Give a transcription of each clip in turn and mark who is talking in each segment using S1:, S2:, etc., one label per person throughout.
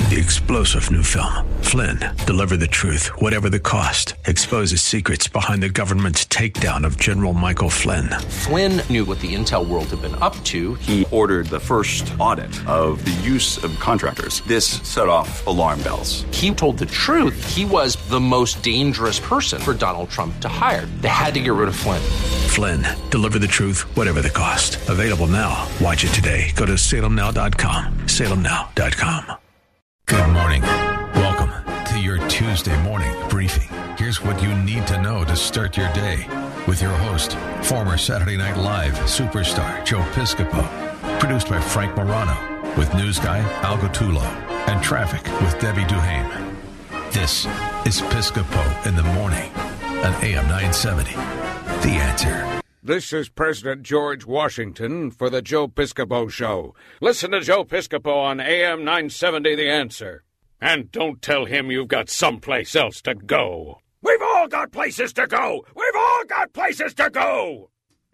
S1: The explosive new film, Flynn, deliver the truth, whatever the cost, exposes secrets behind the government's takedown of General Michael Flynn.
S2: Flynn knew what the intel world had been up to.
S3: He ordered the first audit of the use of contractors. This set off alarm bells.
S2: He told the truth. He was the most dangerous person for Donald Trump to hire. They had to get rid of Flynn.
S1: Flynn, deliver the truth, whatever the cost. Available now. Watch it today. Go to salemnow.com. salemnow.com.
S4: Good morning. Welcome to your Tuesday morning briefing. Here's what you need to know to start your day with your host, former Saturday Night Live superstar Joe Piscopo. Produced by Frank Morano with news guy Al Gattullo and traffic with Debbie Duhame. This is Piscopo in the morning on AM 970. The Answer.
S5: This is President George Washington for the Joe Piscopo Show. Listen to Joe Piscopo on AM 970 The Answer. And don't tell him you've got someplace else to go. We've all got places to go. We've all got places to go.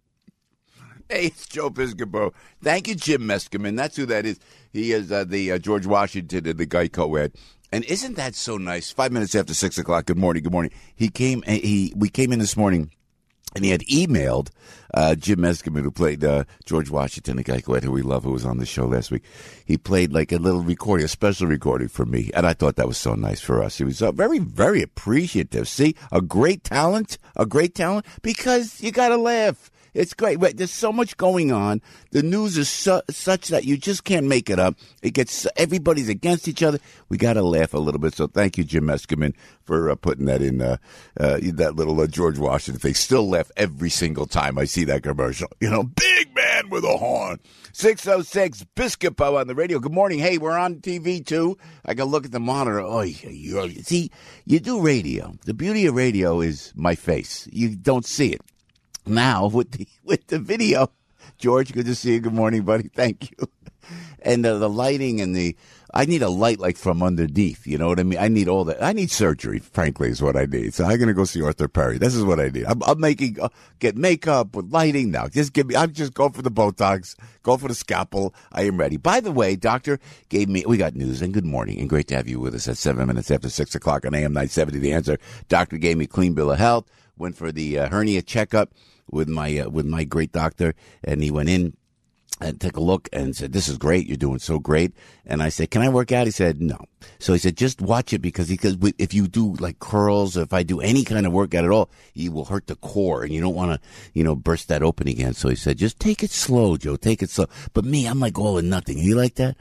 S6: Hey, it's Joe Piscopo. Thank you, Jim Meskimen. That's who that is. He is the George Washington in the Geico ad. And isn't that so nice? 5 minutes after 6 o'clock. Good morning. Good morning. We came in this morning. And he had emailed Jim Meskimen, who played George Washington, the guy who we love, who was on the show last week. He played like a little recording, a special recording for me, and I thought that was so nice for us. He was very, very appreciative. See, a great talent, because you got to laugh. It's great. There's so much going on. The news is such that you just can't make it up. Everybody's against each other. We got to laugh a little bit. So thank you, Jim Meskimen, for putting that in that little George Washington thing. Still laugh every single time I see that commercial. You know, big man with a horn. 606 Piscopo on the radio. Good morning. Hey, we're on TV too. I can look at the monitor. Oh, see, you do radio. The beauty of radio is my face. You don't see it. Now, with the video, George, good to see you. Good morning, buddy. Thank you. And the lighting and I need a light like from underneath. You know what I mean? I need all that. I need surgery, frankly, is what I need. So I'm going to go see Arthur Perry. This is what I need. I'm get makeup with lighting now. I'm just going for the Botox, go for the scalpel. I am ready. By the way, doctor we got news, and good morning, and great to have you with us at 7 minutes after 6 o'clock on AM 970. The Answer. Doctor gave me a clean bill of health, went for the hernia checkup with my great doctor, and he went in and took a look and said, "This is great. You're doing so great." And I said, "Can I work out?" He said, "No." So he said, "Just watch it because if you do like curls, or if I do any kind of workout at all, you will hurt the core, and you don't want to, burst that open again." So he said, "Just take it slow, Joe. Take it slow." But me, I'm like all or nothing. You like that?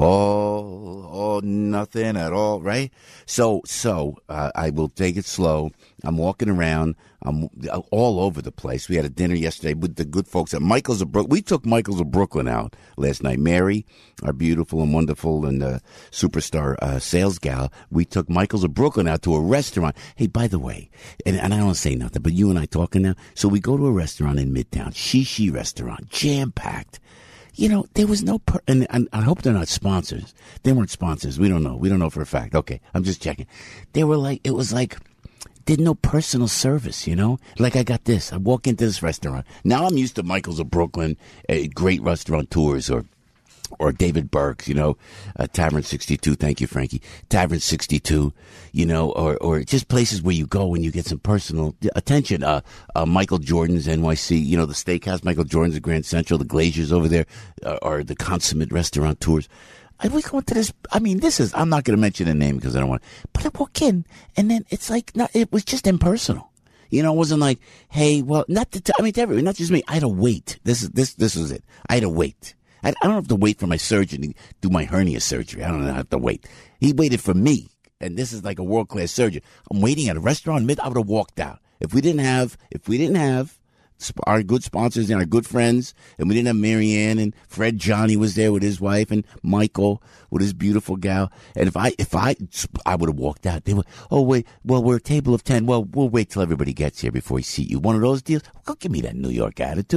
S6: All nothing at all, right? So I will take it slow. I'm walking around. I'm all over the place. We had a dinner yesterday with the good folks at Michael's of Brooklyn. We took Michael's of Brooklyn out last night. Mary, our beautiful and wonderful and superstar sales gal, we took Michael's of Brooklyn out to a restaurant. Hey, by the way, and I don't say nothing, but you and I talking now. So we go to a restaurant in Midtown, Shishi restaurant, jam-packed. There was no, and I hope they're not sponsors. They weren't sponsors. We don't know. We don't know for a fact. Okay, I'm just checking. They were like, it was like, did no personal service, Like I got this. I walk into this restaurant. Now I'm used to Michael's of Brooklyn, great restaurateurs, or David Burke's, Tavern 62. Thank you, Frankie. Tavern 62, or just places where you go and you get some personal attention. Michael Jordan's NYC, the steakhouse, Michael Jordan's at Grand Central, the Glaziers over there, or the consummate restaurateurs. We go into this. I'm not going to mention the name because I don't want to. But I walk in, and then it's like, it was just impersonal. It wasn't like, hey, well, not to everyone, not just me. I had to wait. This was it. I had to wait. I don't have to wait for my surgeon to do my hernia surgery. I don't have to wait. He waited for me, and this is like a world-class surgeon. I'm waiting at a restaurant. I would have walked out. If we didn't have our good sponsors and our good friends, and we didn't have Marianne and Fred Johnny was there with his wife and Michael with his beautiful gal. And if I would have walked out. They were, "Oh, wait, well, we're a table of 10. Well, we'll wait till everybody gets here before we seat you." One of those deals. Well, give me that New York attitude.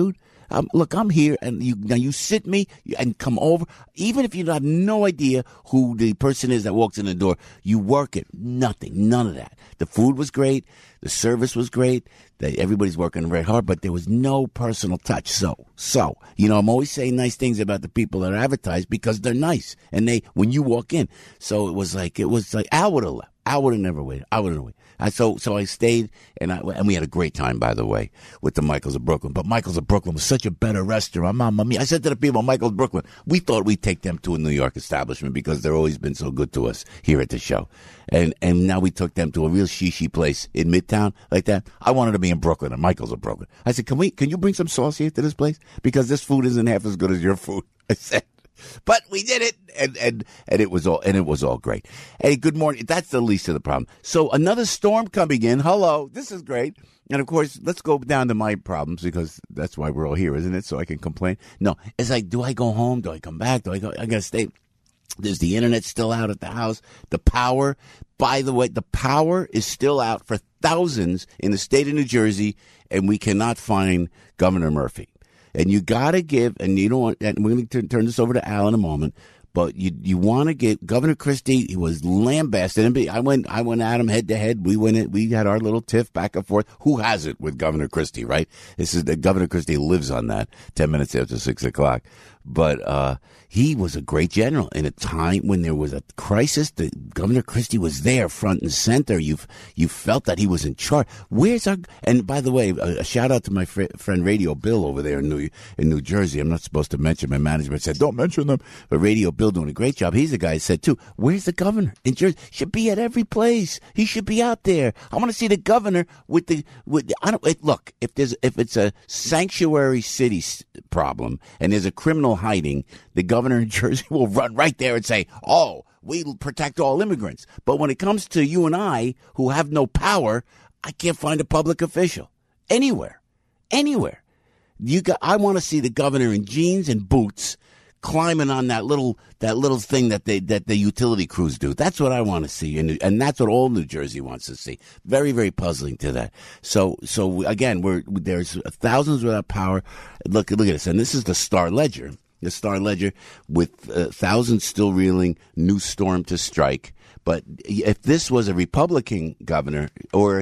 S6: Look, I'm here, and you sit me and come over. Even if you have no idea who the person is that walks in the door, you work it. Nothing, none of that. The food was great. The service was great. Everybody's working very hard, but there was no personal touch. So, I'm always saying nice things about the people that are advertised because they're nice, and when you walk in. So it was like Al would have left. I would have never waited. So I stayed, and we had a great time, by the way, with the Michaels of Brooklyn. But Michaels of Brooklyn was such a better restaurant. Mamma mia. I said to the people, Michaels of Brooklyn, we thought we'd take them to a New York establishment because they've always been so good to us here at the show. And now we took them to a real shishi place in Midtown like that. I wanted to be in Brooklyn, at Michaels of Brooklyn. I said, can you bring some sauce here to this place? Because this food isn't half as good as your food. I said. But we did it, and it was all great. Hey, good morning. That's the least of the problem. So another storm coming in. Hello, this is great. And of course, let's go down to my problems because that's why we're all here, isn't it? So I can complain. No, it's like, do I go home? Do I come back? I gotta stay? There's the internet still out at the house. The power, by the way, the power is still out for thousands in the state of New Jersey, and we cannot find Governor Murphy. And you got to give, and you don't want, and we're going to turn this over to Al in a moment, but you want to give Governor Christie. He was lambasted. And I went at him head to head. We had our little tiff back and forth. Who has it with Governor Christie, right? Governor Christie lives on that 10 minutes after 6 o'clock. But he was a great general in a time when there was a crisis. Governor Christie was there, front and center. You felt that he was in charge. And by the way, a shout out to my friend Radio Bill over there in New Jersey. I'm not supposed to mention. My management said don't mention them, but Radio Bill doing a great job. He's the guy who said too. Where's the governor in Jersey? Should be at every place. He should be out there. I want to see the governor look. If it's a sanctuary city problem and there's a criminal hiding, the governor in Jersey will run right there and say, oh, we protect all immigrants. But when it comes to you and I, who have no power, I can't find a public official anywhere. I want to see the governor in jeans and boots climbing on that little thing that the utility crews do. That's what I want to see, and that's what all New Jersey wants to see. Very, very puzzling to that. So again, there's thousands without power. Look at this, and this is the Star Ledger. The Star Ledger with thousands still reeling, new storm to strike. But if this was a Republican governor or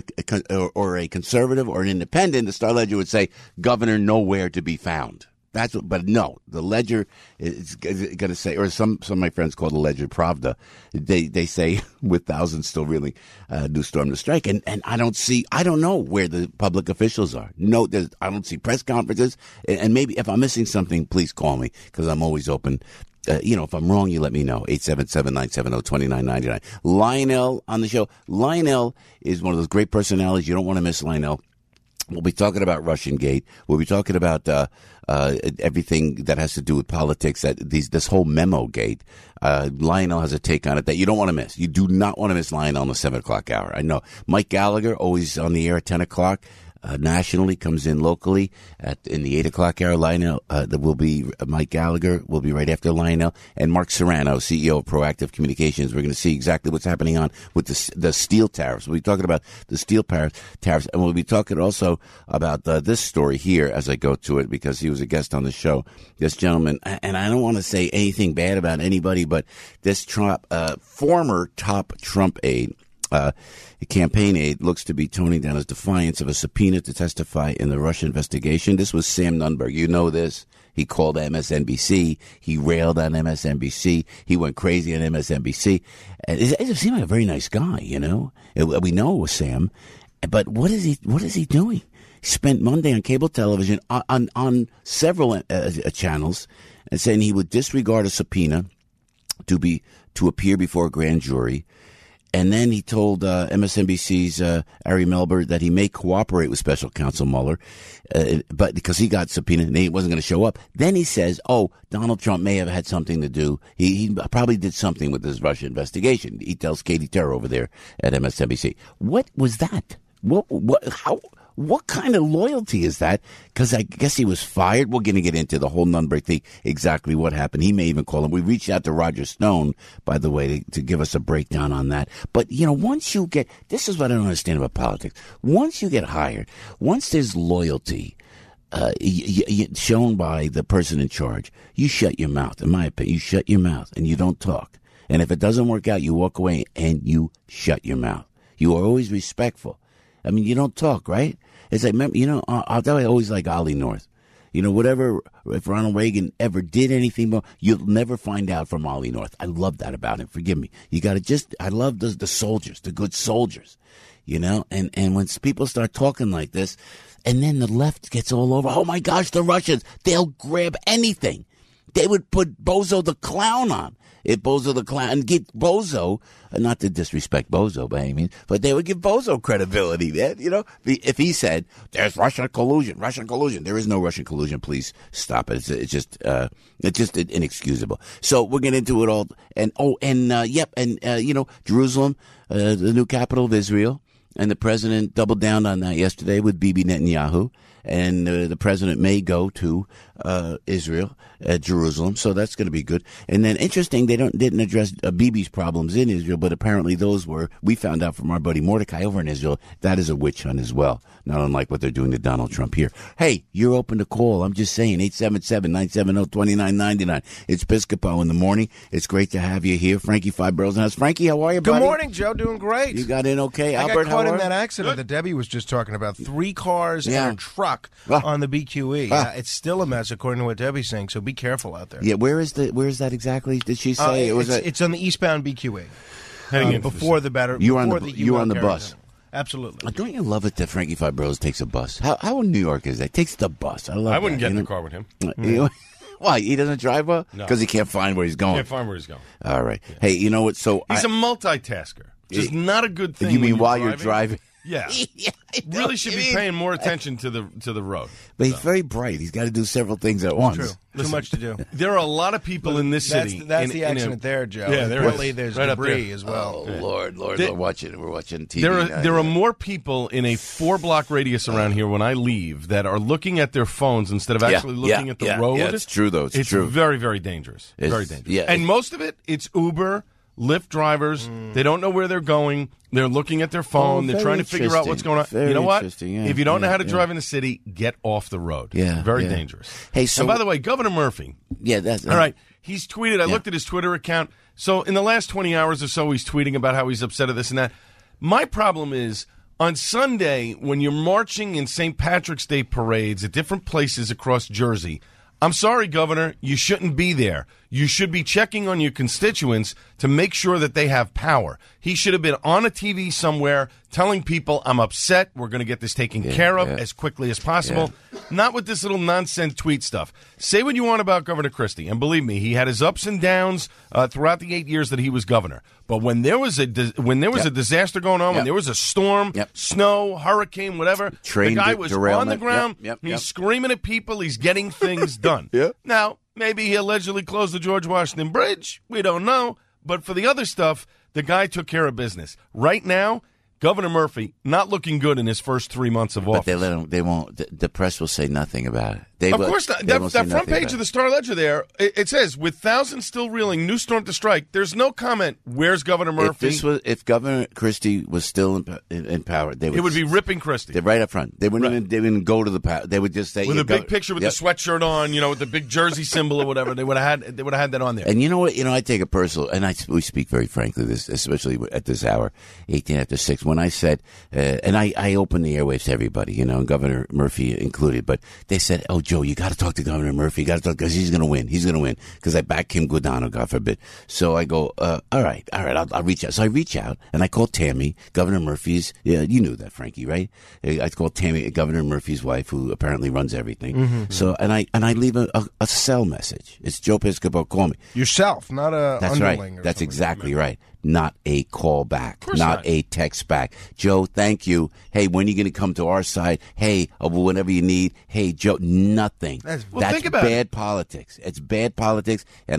S6: a conservative or an independent, the Star Ledger would say governor nowhere to be found. But no, the Ledger is going to say, or some of my friends call the Ledger Pravda. They say with thousands still reeling, new storm to strike. And I don't know where the public officials are. No, I don't see press conferences. And maybe if I'm missing something, please call me because I'm always open. If I'm wrong, you let me know. 877-970-2999. Lionel on the show. Lionel is one of those great personalities. You don't want to miss Lionel. We'll be talking about Russian Gate. We'll be talking about everything that has to do with politics. This whole memo gate. Lionel has a take on it that you don't want to miss. You do not want to miss Lionel in the 7 o'clock hour. I know. Mike Gallagher, always on the air at 10 o'clock. Nationally, comes in locally in the 8 o'clock hour. Lionel, will be Mike Gallagher will be right after Lionel, and Mark Serrano, CEO of Proactive Communications. We're going to see exactly what's happening with the steel tariffs. We'll be talking about the steel tariffs, and we'll be talking also about this story here as I go to it because he was a guest on the show. This gentleman, and I don't want to say anything bad about anybody, but this former top Trump aide. Campaign aide looks to be toning down his defiance of a subpoena to testify in the Russia investigation. This was Sam Nunberg. You know this. He called MSNBC. He railed on MSNBC. He went crazy on MSNBC. And it seemed like a very nice guy, you know. We know it was Sam. But what is he doing? He spent Monday on cable television on several channels and saying he would disregard a subpoena to appear before a grand jury. And then he told MSNBC's Ari Melber that he may cooperate with Special Counsel Mueller, but because he got subpoenaed and he wasn't going to show up. Then he says, Donald Trump may have had something to do. He probably did something with this Russia investigation. He tells Katie Terror over there at MSNBC. What was that? What kind of loyalty is that? Because I guess he was fired. We're going to get into the whole Nunberg thing, exactly what happened. He may even call him. We reached out to Roger Stone, by the way, to give us a breakdown on that. But, once you get – this is what I don't understand about politics. Once you get hired, once there's loyalty, shown by the person in charge, you shut your mouth. In my opinion, you shut your mouth and you don't talk. And if it doesn't work out, you walk away and you shut your mouth. You are always respectful. I mean, you don't talk, right? It's like, I always like Ollie North. Whatever, if Ronald Reagan ever did anything more, you'll never find out from Ollie North. I love that about him. Forgive me. You got to I love the soldiers, the good soldiers, and when people start talking like this, and then the left gets all over, oh my gosh, the Russians, they'll grab anything. They would put Bozo the Clown on. If Bozo the Clown, and get Bozo, not to disrespect Bozo by any means, but they would give Bozo credibility, man. If he said, there's Russian collusion. There is no Russian collusion. Please stop it. It's just inexcusable. So we'll get into it all. Jerusalem, the new capital of Israel, and the president doubled down on that yesterday with Bibi Netanyahu. And the president may go to Israel, Jerusalem, so that's going to be good. And then, interesting, they didn't address Bibi's problems in Israel, but apparently we found out from our buddy Mordecai over in Israel, that is a witch hunt as well, not unlike what they're doing to Donald Trump here. Hey, you're open to call. I'm just saying, 877-970-2999. It's Piscopo in the morning. It's great to have you here. Frankie Five Boroughs in the house. Frankie, how are you, buddy?
S7: Good morning, Joe. Doing great.
S6: You got in okay?
S7: I
S6: Albert,
S7: got caught in that accident that Debbie was just talking about. 3 cars and a truck on the BQE. It's still a mess, according to what Debbie's saying, so be careful out there.
S6: Yeah, where is that exactly? Did she say
S7: it's on the eastbound BQE. Before the battery.
S6: You were on the bus.
S7: Absolutely.
S6: Don't you love it that Frankie Five Boroughs takes a bus? How in New York is that? Takes the bus. I
S8: wouldn't get in the car with him.
S6: Why? He doesn't drive well?
S8: No.
S6: Because he can't find where he's going.
S8: Can't find where he's going.
S6: All right. Yeah. Hey, you know what? So
S8: he's a multitasker. Just not a good thing.
S6: You mean while you're driving?
S8: Yeah. Really should be paying more attention to the road.
S6: But he's very bright. He's got to do several things at once.
S7: True. Too much to do.
S8: There are a lot of people in this city.
S7: That's the accident there, Joe.
S8: Yeah,
S7: there's right debris as well.
S6: Oh, Lord. We're watching TV.
S8: There are more people in a 4-block radius around here when I leave that are looking at their phones instead of actually looking at the road.
S6: Yeah, it's true, though. It's true.
S8: Very, very dangerous. Very dangerous.
S6: Yeah,
S8: and most of it's Uber, Lyft drivers. They don't know where they're going. They're looking at their phone. They're trying to figure out what's going on. You know what? If you don't know how to drive in the city, get off the road.
S6: Yeah,
S8: very dangerous.
S6: Hey, so
S8: and by the way, Governor Murphy.
S6: Yeah, that's
S8: all right. He's tweeted. I looked at his Twitter account. So in the last 20 hours or so, he's tweeting about how he's upset at this and that. My problem is on Sunday when you're marching in St. Patrick's Day parades at different places across Jersey. I'm sorry, Governor, you shouldn't be there. You should be checking on your constituents to make sure that they have power. He should have been on a TV somewhere telling people, I'm upset, we're going to get this taken care of as quickly as possible. Not with this little nonsense tweet stuff. Say what you want about Governor Christie, and believe me, he had his ups and downs throughout the 8 years that he was governor. But when there was a disaster going on, when there was a storm, snow, hurricane, whatever, the guy was on the ground, he's screaming at people, he's getting things done. Now, maybe he allegedly closed the George Washington Bridge. We don't know. But for the other stuff, the guy took care of business. Right now, Governor Murphy not looking good in his first 3 months of office.
S6: But they let him. They won't. The press will say nothing about it.
S8: Of course not. That front page of the Star Ledger there, it says, with thousands still reeling, new storm to strike. There's no comment. Where's Governor Murphy?
S6: If Governor Christie was still in power,
S8: it would be ripping Christie.
S6: Right up front. They wouldn't even go to the power. They would just say
S8: with a big picture with the sweatshirt on, with the big Jersey symbol or whatever. They would have had that on there.
S6: And you know what? I take a personal, and we speak very frankly, this especially at this hour, 18 after 6. When I said, and I opened the airwaves to everybody, and Governor Murphy included, but they said, "Oh, Joe, you got to talk to Governor Murphy. You got to talk because he's going to win. He's going to win because I back Kim Guadagno, God forbid." So I go, all right, I'll reach out. So I reach out and I call Tammy, Governor Murphy's. Yeah, you knew that, Frankie, right? I called Tammy, Governor Murphy's wife, who apparently runs everything. Mm-hmm. So and I leave a cell message. It's Joe Piscopo. Call me
S7: yourself, not a
S6: That's
S7: underling.
S6: Right. That's exactly right. Not a call back, not a text back. Joe, thank you. Hey, when are you going to come to our side? Hey, whenever you need. Hey, Joe, nothing. That's bad politics. It's bad politics, and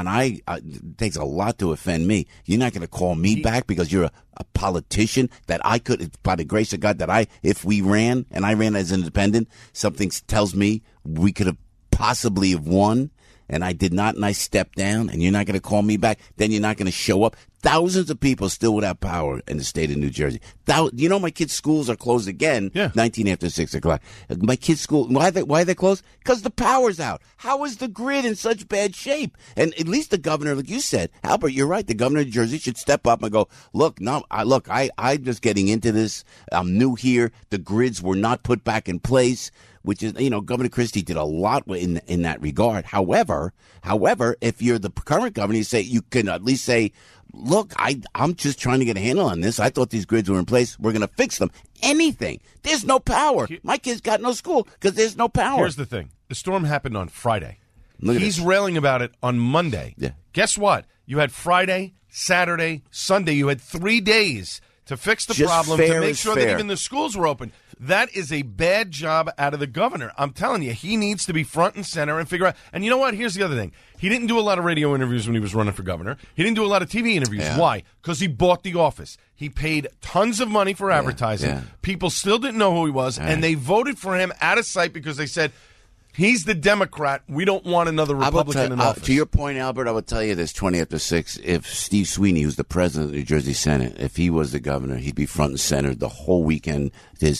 S6: it takes a lot to offend me. You're not going to call me back because you're a politician that I could, by the grace of God, if we ran and I ran as an independent, something tells me we could have possibly have won. And I did not, and I stepped down, and you're not going to call me back. Then you're not going to show up Thousands of people still without power in the state of New Jersey. You know, my kids' schools are closed again. 19 after 6 o'clock. My kids' school. Why are they closed? Because the power's out. How is the grid in such bad shape? And at least the governor, like you said, Albert, you're right. The governor of New Jersey should step up and go, look, I'm just getting into this. I'm new here. The grids were not put back in place. Which is, Governor Christie did a lot in that regard. However, if you're the current governor, you can at least say, look, I'm just trying to get a handle on this. I thought these grids were in place. We're going to fix them. Anything. There's no power. My kids got no school because there's no power.
S8: Here's the thing. The storm happened on Friday. He's railing about it on Monday.
S6: Yeah.
S8: Guess what? You had Friday, Saturday, Sunday. You had 3 days to fix the problem, to make sure that even the schools were open. That is a bad job out of the governor. I'm telling you, he needs to be front and center and figure out. And you know what? Here's the other thing. He didn't do a lot of radio interviews when he was running for governor. He didn't do a lot of TV interviews. Yeah. Why? Because he bought the office. He paid tons of money for advertising. Yeah. People still didn't know who he was, and they voted for him out of sight because they said, he's the Democrat. We don't want another Republican in office.
S6: To your point, Albert, I would tell you this, 20 after 6, if Steve Sweeney, who's the president of the New Jersey Senate, if he was the governor, he'd be front and center the whole weekend.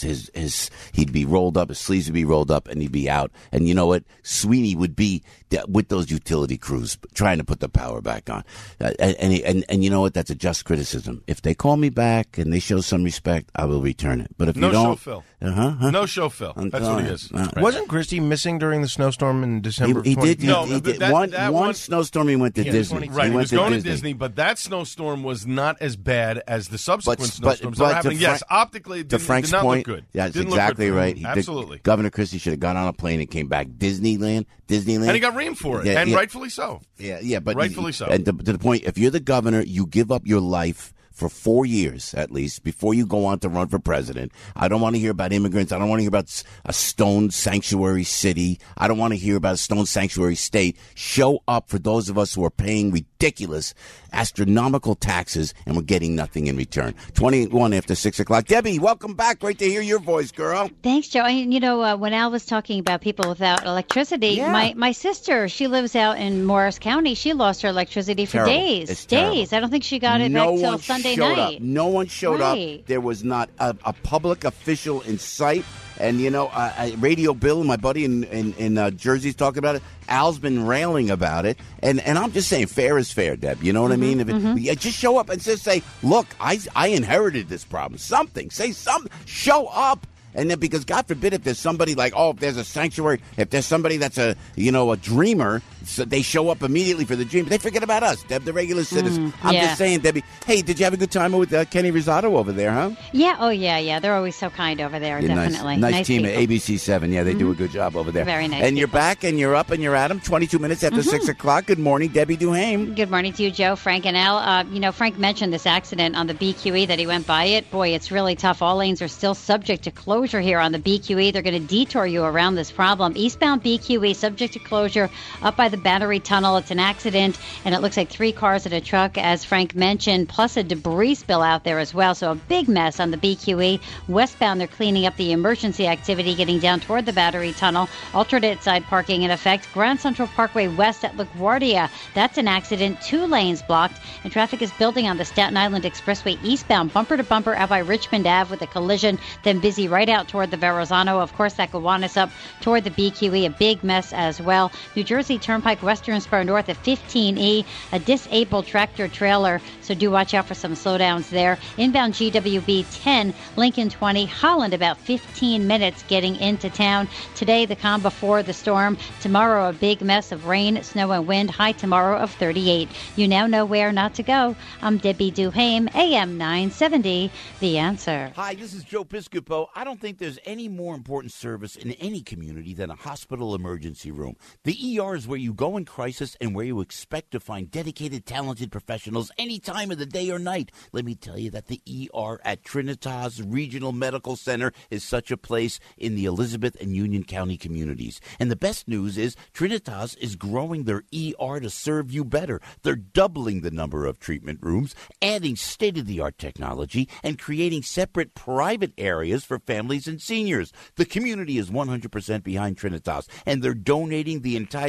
S6: He'd be rolled up, his sleeves would be rolled up, and he'd be out. And you know what? Sweeney would be with those utility crews trying to put the power back on. And you know what? That's a just criticism. If they call me back and they show some respect, I will return it. But if you don't...
S8: No show, Phil. No show, Phil. That's what he is. Right.
S7: Wasn't Christie missing during the snowstorm in December?
S6: He did. He did. One snowstorm he went to Disney.
S8: Right, he was going to Disney, but that snowstorm was not as bad as the subsequent snowstorms that were happening. Yes, optically, it did not look good.
S6: That's exactly right.
S8: Absolutely.
S6: Governor Christie should have gone on a plane and came back. Disneyland.
S8: And he got reamed for it, and rightfully so.
S6: Yeah, but
S8: rightfully so.
S6: And to the point, if you're the governor, you give up your life for 4 years, at least, before you go on to run for president. I don't want to hear about immigrants. I don't want to hear about a stone sanctuary city. I don't want to hear about a stone sanctuary state. Show up for those of us who are paying ridiculous, astronomical taxes, and we're getting nothing in return. 21 after 6 o'clock. Debbie, welcome back. Great to hear your voice, girl.
S9: Thanks, Joe. And, when Al was talking about people without electricity, my sister, she lives out in Morris County. She lost her electricity for days.
S6: It's terrible.
S9: Days. I don't think she got it back till Sunday night.
S6: No one showed up. There was not a public official in sight. And, Radio Bill, my buddy in Jersey's talking about it. Al's been railing about it. And I'm just saying, fair is fair, Deb. You know what I mean? Just show up and just say, look, I inherited this problem. Something. Say something. Show up. And then, because God forbid, if there's somebody like, if there's a sanctuary, if there's somebody that's a dreamer, so they show up immediately for the dream. They forget about us, Deb, the regular citizens. I'm just saying, Debbie. Hey, did you have a good time with Kenny Rosado over there, huh?
S9: Yeah. Oh, yeah. They're always so kind over there. Definitely.
S6: Nice team at ABC7. Yeah, they do a good job over there.
S9: Very nice.
S6: And you're back and you're up and you're at them. 22 minutes after 6 o'clock. Good morning, Debbie Duhame.
S9: Good morning to you, Joe, Frank, and Al. Frank mentioned this accident on the BQE that he went by it. Boy, it's really tough. All lanes are still subject to closure here on the BQE. They're going to detour you around this problem. Eastbound BQE subject to closure up by the Battery Tunnel. It's an accident, and it looks like 3 cars and a truck, as Frank mentioned, plus a debris spill out there as well. So a big mess on the BQE. Westbound, they're cleaning up the emergency activity getting down toward the Battery Tunnel. Alternate side parking in effect. Grand Central Parkway West at LaGuardia. That's an accident. 2 lanes blocked, and traffic is building on the Staten Island Expressway eastbound, bumper to bumper out by Richmond Ave with a collision, then busy right out toward the Verrazano. Of course, that Gowanus up toward the BQE. A big mess as well. New Jersey Turnpike Western Spur North at 15E. A disabled tractor trailer, so do watch out for some slowdowns there. Inbound GWB 10, Lincoln 20, Holland about 15 minutes getting into town. Today, the calm before the storm. Tomorrow, a big mess of rain, snow, and wind. High tomorrow of 38. You now know where not to go. I'm Debbie Duhame, AM 970, The Answer.
S6: Hi, this is Joe Piscopo. I don't think there's any more important service in any community than a hospital emergency room. The ER is where you go in crisis and where you expect to find dedicated, talented professionals any time of the day or night. Let me tell you that the ER at Trinitas Regional Medical Center is such a place in the Elizabeth and Union County communities. And the best news is Trinitas is growing their ER to serve you better. They're doubling the number of treatment rooms, adding state-of-the-art technology, and creating separate private areas for families and seniors. The community is 100% behind Trinitas, and they're donating the entire $8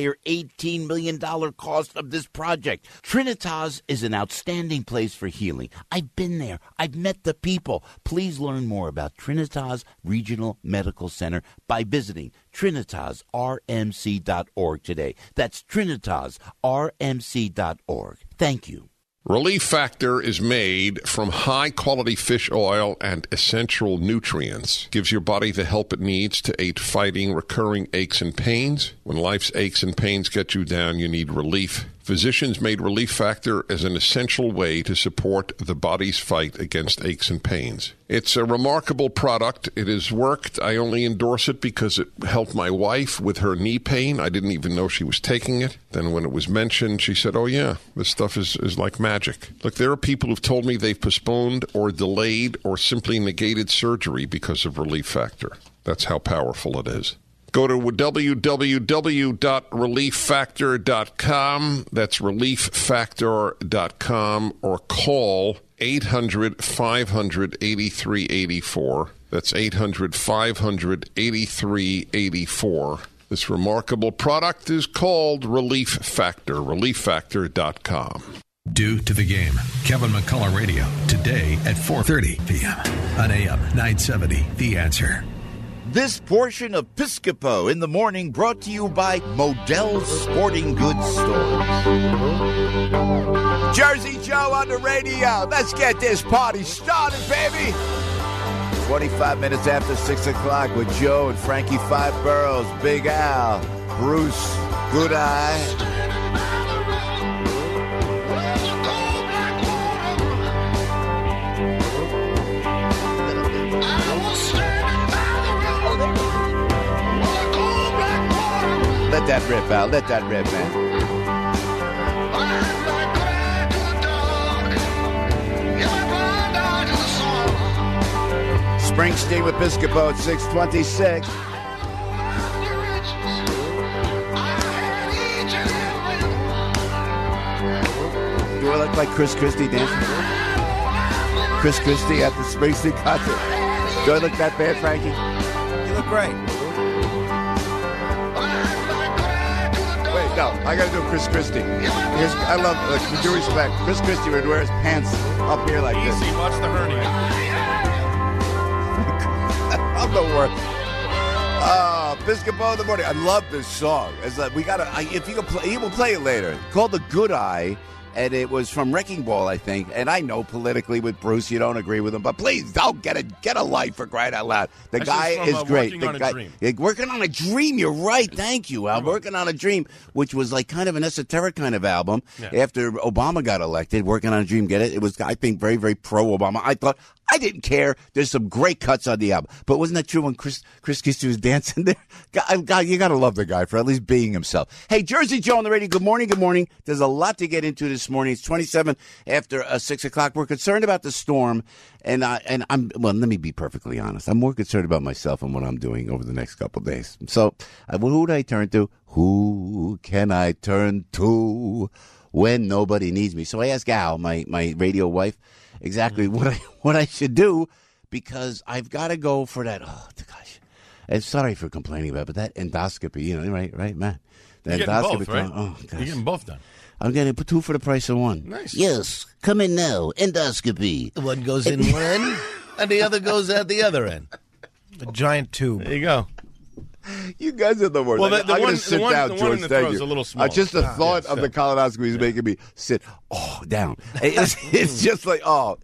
S6: $15 million cost of this project. Trinitas is an outstanding place for healing. I've been there. I've met the people. Please learn more about Trinitas Regional Medical Center by visiting TrinitasRMC.org today. That's TrinitasRMC.org. Thank you.
S10: Relief Factor is made from high-quality fish oil and essential nutrients. Gives your body the help it needs to aid fighting recurring aches and pains. When life's aches and pains get you down, you need relief. Physicians made Relief Factor as an essential way to support the body's fight against aches and pains. It's a remarkable product. It has worked. I only endorse it because it helped my wife with her knee pain. I didn't even know she was taking it. Then when it was mentioned, she said, oh, yeah, this stuff is like magic. Look, there are people who've told me they've postponed or delayed or simply negated surgery because of Relief Factor. That's how powerful it is. Go to www.relieffactor.com. That's relieffactor.com, or call 800-500-8384. That's 800-500-8384. This remarkable product is called Relief Factor. relieffactor.com.
S1: Due to the game. Kevin McCullough Radio, today at 4:30 p.m. on AM 970, The Answer.
S6: This portion of Piscopo in the Morning brought to you by Modell's Sporting Goods Stores. Jersey Joe on the radio. Let's get this party started, baby. 25 minutes after 6 o'clock with Joe and Frankie Five Boroughs, Big Al, Bruce, Good Eye. Let that rip, Al. Let that rip, man. Springsteen with Piscopo at 6:26. Do I look like Chris Christie dancing? Chris Christie at the Springsteen concert. Do I look that bad, Frankie?
S7: You look great.
S6: No, I got to do Chris Christie. I love, with due respect, Chris Christie would wear his pants up here like this.
S8: Easy, watch the hernia.
S6: I'm the worst. Piscopo in the Morning. I love this song. It's like we gotta. If you can play, you will play it later. It's called The Good Eye, and it was from Wrecking Ball, I think. And I know politically with Bruce, you don't agree with him, but please don't get a life for crying out loud. The guy is great.
S8: Working on a dream.
S6: Working on a dream. You're right. Thank you, Al. Working on a Dream, which was like kind of an esoteric kind of album. Yeah. After Obama got elected, Working on a Dream. Get it? It was, I think, very, very pro-Obama. I didn't care. There's some great cuts on the album. But wasn't that true when Chris Christie was dancing there? God, you got to love the guy for at least being himself. Hey, Jersey Joe on the radio. Good morning. Good morning. There's a lot to get into this morning. It's 27 after 6 o'clock. We're concerned about the storm. And I'm, well, let me be perfectly honest. I'm more concerned about myself and what I'm doing over the next couple of days. So who do I turn to? Who can I turn to when nobody needs me? So I asked Al, my radio wife, exactly what I should do, because I've got to go for that. Oh gosh, I'm sorry for complaining about it, but that endoscopy, right, man.
S8: You're getting both, right? Oh gosh, you're getting both done.
S6: I'm getting 2 for the price of 1.
S8: Nice.
S6: Yes, come in now. Endoscopy.
S7: One goes in one, and the other goes out the other end. A giant tube.
S8: There you go.
S6: You guys are the worst.
S8: Well,
S6: I'm going to sit down, George. Thank you.
S8: A little small.
S6: Just the thought of the colonoscopy is making me sit down. It's just like,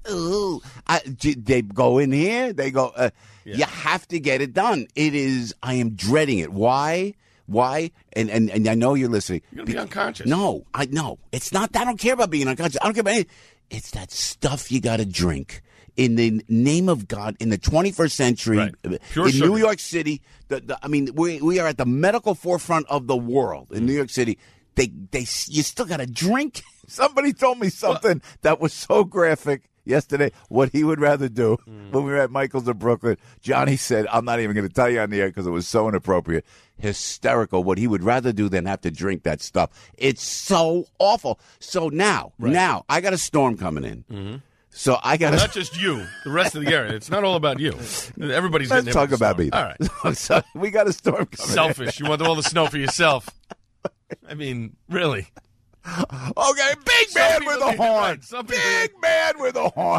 S6: they go in here. They go, you have to get it done. I am dreading it. Why? And I know you're listening.
S8: You're going to be unconscious.
S6: No, it's not. I don't care about being unconscious. I don't care about anything. It's that stuff you got to drink. In the name of God, in the 21st century,
S8: right.
S6: In
S8: sugar.
S6: New York City, we are at the medical forefront of the world. In New York City, you still got to drink. Somebody told me something that was so graphic yesterday, what he would rather do when we were at Michael's in Brooklyn. Johnny said, I'm not even going to tell you on the air because it was so inappropriate, hysterical, what he would rather do than have to drink that stuff. It's so awful. So now I got a storm coming in. Mm-hmm. So I got
S8: not just you, the rest of the area. It's not all about you. Everybody's
S6: Let's talk about me.
S8: All right.
S6: So we got a storm coming
S8: Selfish. You want all the snow for yourself. I mean, really.
S6: Okay, big man with a horn. Big man with a horn.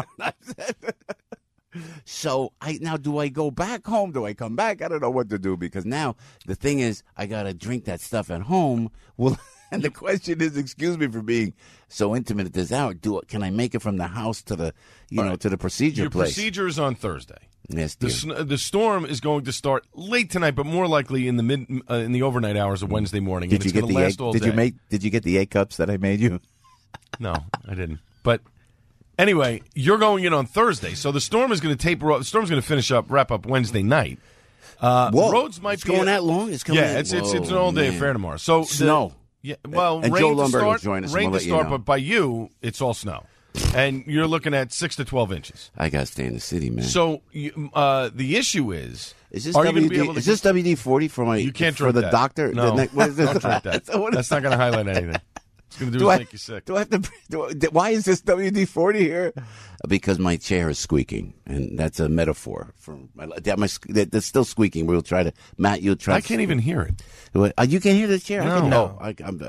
S6: So now do I go back home? Do I come back? I don't know what to do because now the thing is I got to drink that stuff at home. Well, and the question is, excuse me for being so intimate at this hour. Can I make it from the house to the to the procedure place?
S8: Your procedure is on Thursday.
S6: Yes, dear.
S8: The storm is going to start late tonight, but more likely in the overnight hours of Wednesday morning.
S6: Did you get the egg? Did you get the egg cups that I made you?
S8: No, I didn't. But anyway, you're going in on Thursday, so the storm is going to taper off. The storm's going to wrap up Wednesday night.
S6: Whoa,
S8: roads might be
S6: going that long. It's coming.
S8: Yeah, it's an all-day affair tomorrow. So
S6: snow.
S8: And
S6: rain
S8: Joe
S6: Lombardo
S8: to
S6: will
S8: start.
S6: join us.
S8: Rain
S6: We'll
S8: to start, but by you, it's all snow, and you're looking at 6 to 12 inches.
S6: I got to stay in the city, man.
S8: So the issue is
S6: this
S8: are you going to be able to?
S6: Is this WD-40 for my?
S8: You can't
S6: for
S8: drink
S6: the
S8: that.
S6: doctor.
S8: No,
S6: what is this?
S8: don't drink that. That's not going to highlight anything. It's going to make you sick.
S6: Do I have to? Why is this WD-40 here? Because my chair is squeaking, and that's a metaphor for that's still squeaking. We'll try to Matt. You'll try.
S8: I can't even hear it.
S6: You can't hear the chair.
S8: No,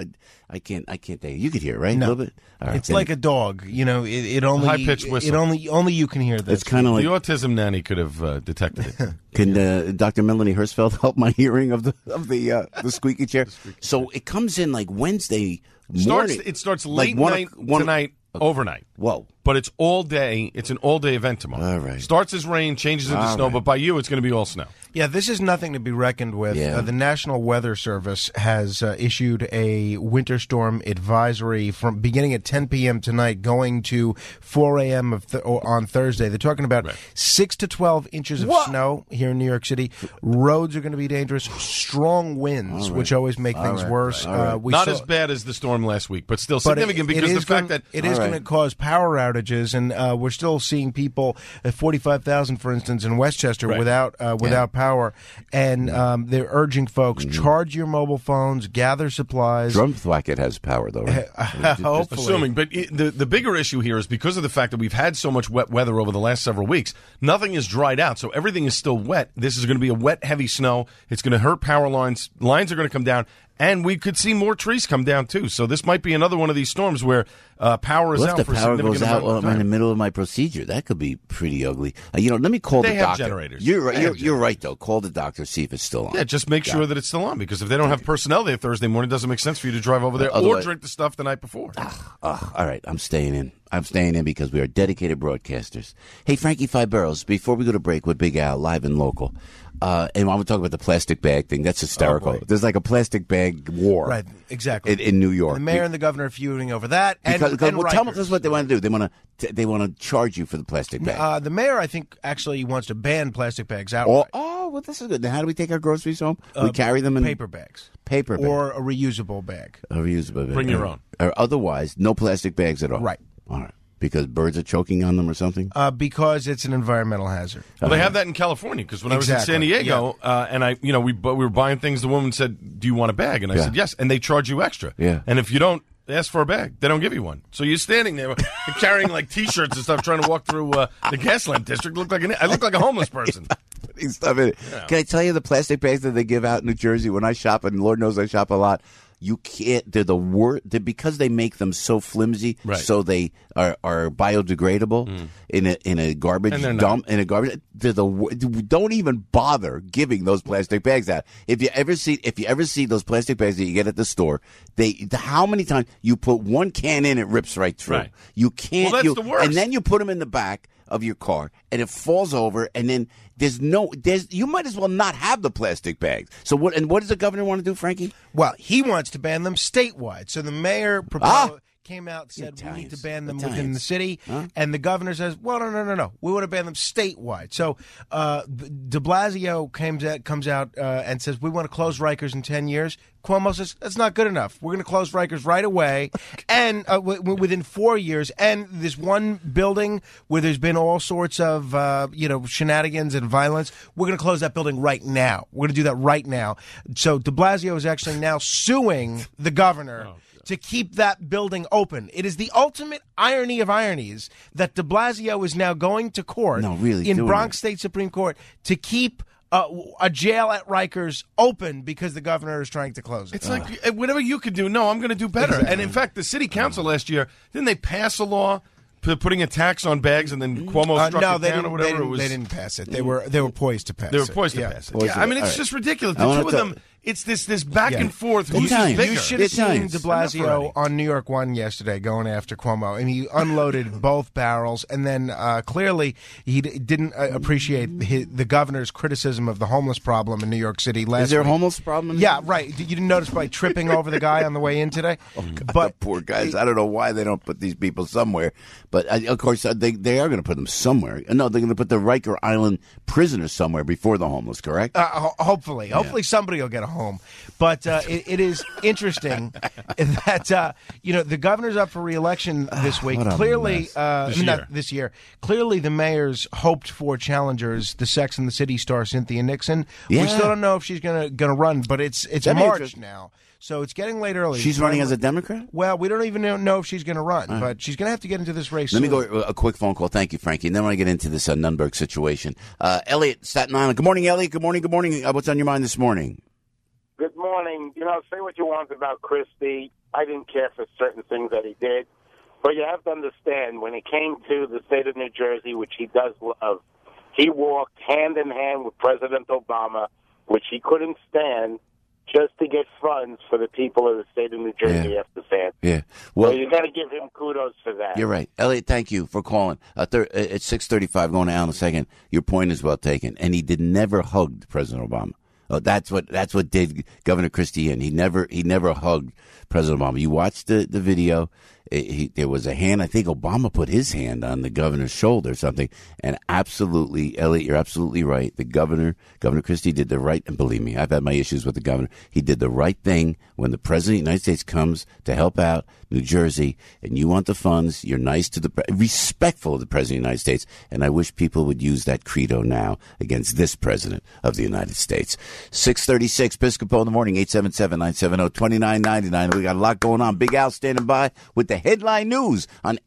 S6: I can't. I can't. You could hear it, right?
S7: No.
S6: A little bit. All right,
S7: it's like a dog. It only
S8: high-pitched whistle.
S7: It only you can hear this.
S6: It's kind of like
S8: the autism nanny could have detected it.
S6: Can Dr. Melanie Hirschfeld help my hearing of the squeaky chair? So it comes in like Wednesday morning.
S8: It starts late night tonight, overnight.
S6: Whoa.
S8: But it's all day. It's an all-day event tomorrow.
S6: All right.
S8: Starts as rain, changes into snow, but by you, it's going to be all snow.
S7: Yeah, this is nothing to be reckoned with.
S6: Yeah.
S7: The National Weather Service has issued a winter storm advisory from beginning at 10 p.m. tonight, going to 4 a.m. on Thursday. They're talking about 6 to 12 inches of snow here in New York City. Roads are going to be dangerous. Strong winds, which always make things worse.
S8: Not as bad as the storm last week, but still significant because the fact that
S7: it is going to cause power outages, and we're still seeing people at 45,000, for instance, in Westchester without power, and they're urging folks charge your mobile phones, gather supplies.
S6: Drumthwacket has power, though, right?
S7: Hopefully.
S8: Assuming, but the bigger issue here is because of the fact that we've had so much wet weather over the last several weeks, nothing is dried out, so everything is still wet. This is going to be a wet, heavy snow. It's going to hurt power lines. Lines are going to come down. And we could see more trees come down, too. So this might be another one of these storms where power is out for a significant amount of time. If the power goes out
S6: in the middle of my procedure, that could be pretty ugly. Let me call the doctor.
S8: They have generators.
S6: You're right. You're right, though. Call the doctor, see if it's still on.
S8: Yeah, just make sure that it's still on, because if they don't have personnel there Thursday morning, it doesn't make sense for you to drive over there or drink the stuff the night before.
S6: All right, I'm staying in. I'm staying in because we are dedicated broadcasters. Hey, Frankie Five Barrels, before we go to break with Big Al, live and local, and I want to talk about the plastic bag thing. That's hysterical. There's like a plastic bag war.
S7: Right, exactly.
S6: In New York.
S7: The mayor and the governor are feuding over that.
S6: Tell us what they want to do. They want to charge you for the plastic bag.
S7: The mayor, I think, actually wants to ban plastic bags outright.
S6: Well, this is good. Now, how do we take our groceries home? We carry them in
S7: paper bags.
S6: Paper bags.
S7: Or a reusable bag.
S6: A reusable bag.
S8: Bring your own.
S6: Or otherwise, no plastic bags at all.
S7: Right.
S6: All right. Because birds are choking on them or something?
S7: Because it's an environmental hazard.
S8: Well, they have that in California, because when I was in San Diego, and we were buying things, the woman said, "Do you want a bag?" And I said, "Yes." And they charge you extra.
S6: Yeah.
S8: And if you don't ask for a bag, they don't give you one. So you're standing there carrying like T-shirts and stuff, trying to walk through the Gaslamp district. I look like a homeless person.
S6: Putting stuff in it. Yeah. Can I tell you the plastic bags that they give out in New Jersey when I shop, and Lord knows I shop a lot? You can't. They're the worst. Because they make them so flimsy, so they are biodegradable in a garbage dump. In a garbage, don't even bother giving those plastic bags out. If you ever see those plastic bags that you get at the store, how many times you put one can in, it rips right through.
S8: Right.
S6: You can't.
S8: Well, that's the worst.
S6: And then you put them in the back of your car, and it falls over, and then you might as well not have the plastic bags. So what does the governor want to do, Frankie?
S7: Well, he wants to ban them statewide. So the mayor came out and said we need to ban them within the city, and the governor says, well, no, we want to ban them statewide. So de Blasio comes out and says we want to close Rikers in 10 years. Cuomo says that's not good enough. We're going to close Rikers right away, and within 4 years. And this one building where there's been all sorts of shenanigans and violence, we're going to close that building right now. We're going to do that right now. So de Blasio is actually now suing the governor to keep that building open. It is the ultimate irony of ironies that de Blasio is now going to court in Bronx State Supreme Court to keep a jail at Rikers open because the governor is trying to close it.
S8: It's like whatever you could do. No, I'm going to do better.
S7: Exactly.
S8: And in fact, the city council last year, didn't they pass a law putting a tax on bags, and then Cuomo struck it down or whatever?
S7: They didn't pass it. They were poised to pass it.
S8: They were poised to pass it. Yeah, I mean, it's just ridiculous. The two of them, it's this back and forth. Who's bigger?
S7: You should have seen de Blasio on New York One yesterday going after Cuomo, and he unloaded both barrels. And then clearly he didn't appreciate the governor's criticism of the homeless problem in New York City last week.
S6: Is there a homeless problem?
S7: Yeah, right. You didn't notice by tripping over the guy on the way in today?
S6: But poor guys. I don't know why they don't put these people somewhere. But, of course, they are going to put them somewhere. No, they're going to put the Riker Island prisoners somewhere before the homeless, correct?
S7: Hopefully. Hopefully somebody will get a home. But it is interesting that, the governor's up for re-election this week. Clearly, this year. Clearly the mayor's hoped for challengers, the Sex and the City star Cynthia Nixon.
S6: Yeah.
S7: We still don't know if she's going to run, but it's March now. So it's getting late early.
S6: She's running as a Democrat?
S7: Well, we don't even know if she's going to run, but she's going to have to get into this race
S6: soon.
S7: Let
S6: me go a quick phone call. Thank you, Frankie. And then when I get into this Nunberg situation. Elliot, Staten Island. Good morning, Elliot. Good morning. What's on your mind this morning?
S11: Good morning. Say what you want about Christie. I didn't care for certain things that he did. But you have to understand, when it came to the state of New Jersey, which he does love, he walked hand in hand with President Obama, which he couldn't stand, just to get funds for the people of the state of New Jersey after Sandy.
S6: Yeah. Well,
S11: so you got to give him kudos for that.
S6: You're right. Elliot, thank you for calling. At 6:35, going to Al in a second, your point is well taken. And he never hugged President Obama. That's what did Governor Christie in. He never hugged President Obama. You watched the video. There was a hand. I think Obama put his hand on the governor's shoulder or something. And absolutely, Elliot, you're absolutely right. The Governor Christie did the right, and believe me, I've had my issues with the governor. He did the right thing when the President of the United States comes to help out New Jersey, and you want the funds, you're nice to respectful of the President of the United States. And I wish people would use that credo now against this President of the United States. 636, Piscopo in the morning, 877-970-2999. We got a lot going on. Big Al standing by with the headline news on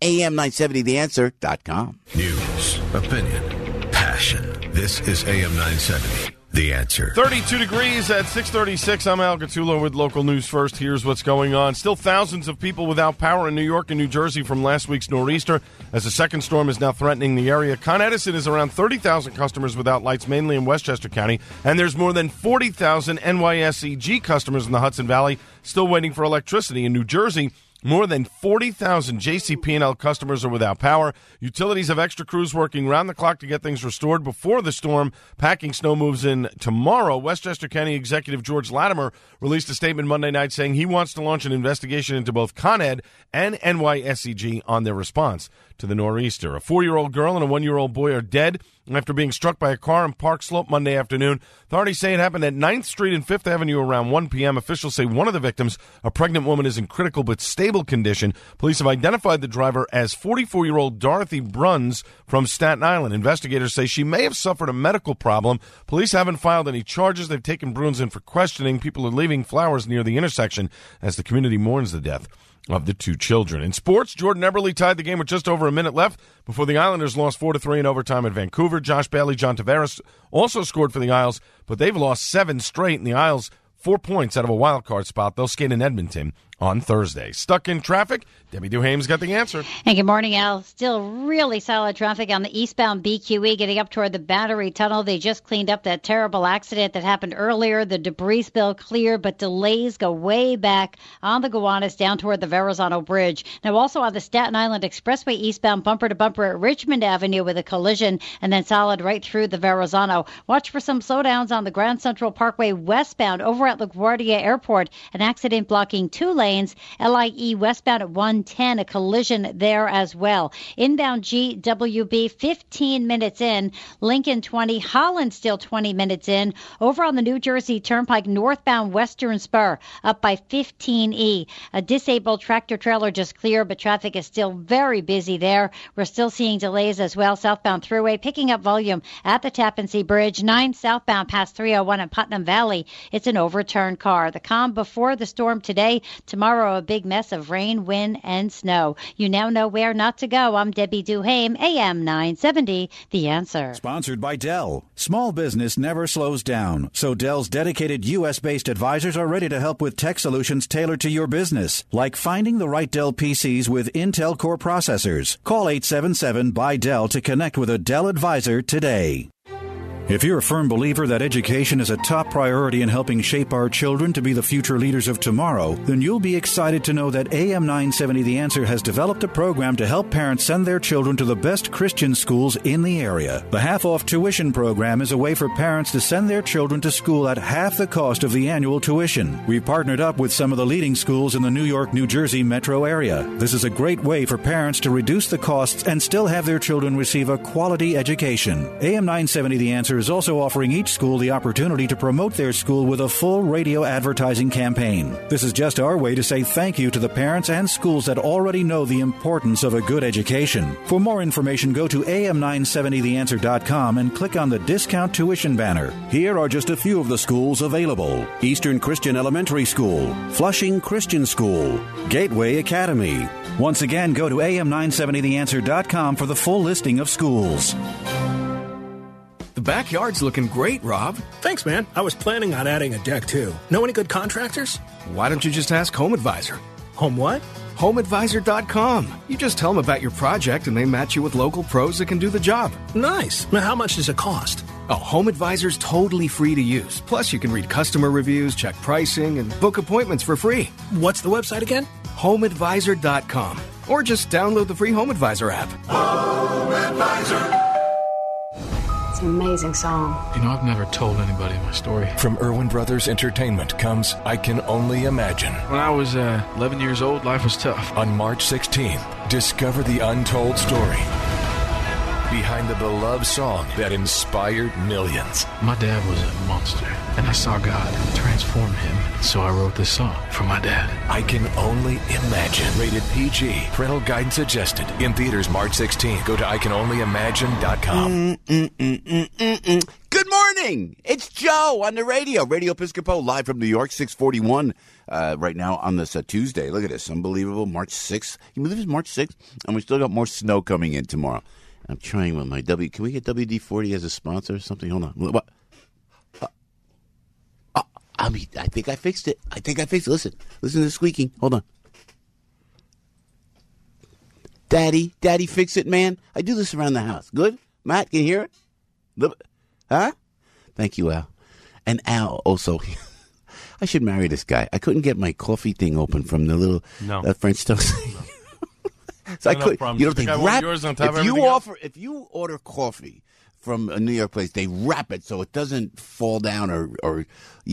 S6: AM970TheAnswer.com.
S4: News, opinion, passion. This is AM 970, The Answer.
S8: 32 degrees at 6:36. I'm Al Gattullo with local news first. Here's what's going on. Still thousands of people without power in New York and New Jersey from last week's nor'easter as a second storm is now threatening the area. Con Edison is around 30,000 customers without lights, mainly in Westchester County, and there's more than 40,000 NYSEG customers in the Hudson Valley still waiting for electricity. In New Jersey, more than 40,000 JCP&L customers are without power. Utilities have extra crews working round the clock to get things restored before the storm. Packing snow moves in tomorrow. Westchester County Executive George Latimer released a statement Monday night saying he wants to launch an investigation into both Con Ed and NYSEG on their response to the nor'easter. A 4-year-old girl and a 1-year-old boy are dead after being struck by a car in Park Slope Monday afternoon. Authorities say it happened at 9th Street and 5th Avenue around 1 p.m. Officials say one of the victims, a pregnant woman, is in critical but stable condition. Police have identified the driver as 44-year-old Dorothy Bruns from Staten Island. Investigators say she may have suffered a medical problem. Police haven't filed any charges. They've taken Bruns in for questioning. People are leaving flowers near the intersection as the community mourns the death of the two children. In sports, Jordan Eberle tied the game with just over a minute left before the Islanders lost 4-3 in overtime at Vancouver. Josh Bailey, John Tavares also scored for the Isles, but they've lost 7 straight, and the Isles 4 points out of a wild card spot. They'll skate in Edmonton on Thursday. Stuck in traffic? Debbie Duhame's got the answer.
S9: And good morning, Al. Still really solid traffic on the eastbound BQE getting up toward the Battery Tunnel. They just cleaned up that terrible accident that happened earlier. The debris spill clear, but delays go way back on the Gowanus down toward the Verrazano Bridge. Now also on the Staten Island Expressway eastbound bumper to bumper at Richmond Avenue with a collision, and then solid right through the Verrazano. Watch for some slowdowns on the Grand Central Parkway westbound over at LaGuardia Airport. An accident blocking 2 lanes. LIE westbound at 110, a collision there as well. Inbound GWB 15 minutes in. Lincoln 20, Holland still 20 minutes in. Over on the New Jersey Turnpike northbound Western Spur up by 15E. A disabled tractor trailer just clear, but traffic is still very busy there. We're still seeing delays as well. Southbound Thruway picking up volume at the Tappan Zee Bridge. 9 southbound past 301 in Putnam Valley. It's an overturned car. The calm before the storm today. Tomorrow Tomorrow, a big mess of rain, wind, and snow. You now know where not to go. I'm Debbie Duhame, AM 970, The Answer.
S12: Sponsored by Dell. Small business never slows down, so Dell's dedicated U.S.-based advisors are ready to help with tech solutions tailored to your business, like finding the right Dell PCs with Intel Core processors. Call 877-BUY-DELL to connect with a Dell advisor today. If you're a firm believer that education is a top priority in helping shape our children to be the future leaders of tomorrow, then you'll be excited to know that AM 970 The Answer has developed a program to help parents send their children to the best Christian schools in the area. The half-off tuition program is a way for parents to send their children to school at half the cost of the annual tuition. We've partnered up with some of the leading schools in the New York, New Jersey metro area. This is a great way for parents to reduce the costs and still have their children receive a quality education. AM 970 The Answer is also offering each school the opportunity to promote their school with a full radio advertising campaign. This is just our way to say thank you to the parents and schools that already know the importance of a good education. For more information, go to am970theanswer.com and click on the discount tuition banner. Here are just a few of the schools available: Eastern Christian Elementary School, Flushing Christian School, Gateway Academy. Once again, go to am970theanswer.com for the full listing of schools.
S13: The backyard's looking great, Rob.
S14: Thanks, man. I was planning on adding a deck, too. Know any good contractors?
S13: Why don't you just ask Home Advisor?
S14: Home what?
S13: HomeAdvisor.com. You just tell them about your project and they match you with local pros that can do the job.
S14: Nice. Now, how much does it cost?
S13: Oh, Home Advisor's totally free to use. Plus, you can read customer reviews, check pricing, and book appointments for free.
S14: What's the website again?
S13: HomeAdvisor.com. Or just download the free Home Advisor app.
S15: Home Advisor.
S16: An amazing song.
S17: You know, I've never told anybody my story.
S4: From Irwin Brothers Entertainment comes I Can Only Imagine.
S17: When I was 11 years old, life was tough.
S4: On March 16th, discover the untold story behind the beloved song that inspired millions.
S17: My dad was a monster, and I saw God transform him. So I wrote this song for my dad.
S4: I Can Only Imagine. Rated PG. Parental guidance suggested. In theaters March 16th. Go to ICanOnlyImagine.com.
S6: Good morning. It's Joe on the radio. Radio Episcopal live from New York, 641 right now on this Tuesday. Look at this. Unbelievable. March 6th. Can you believe it's March 6th? And we still got more snow coming in tomorrow. I'm trying with my W. Can we get WD-40 as a sponsor or something? Hold on. What? I think I fixed it. Listen to the squeaking. Hold on. Daddy, fix it, man. I do this around the house. Good? Matt, can you hear it? Huh? Thank you, Al. And Al also. I should marry this guy. I couldn't get my coffee thing open from the little French toast. No. So I could. You know, they wrap. If you order coffee from a New York place, they wrap it so it doesn't fall down or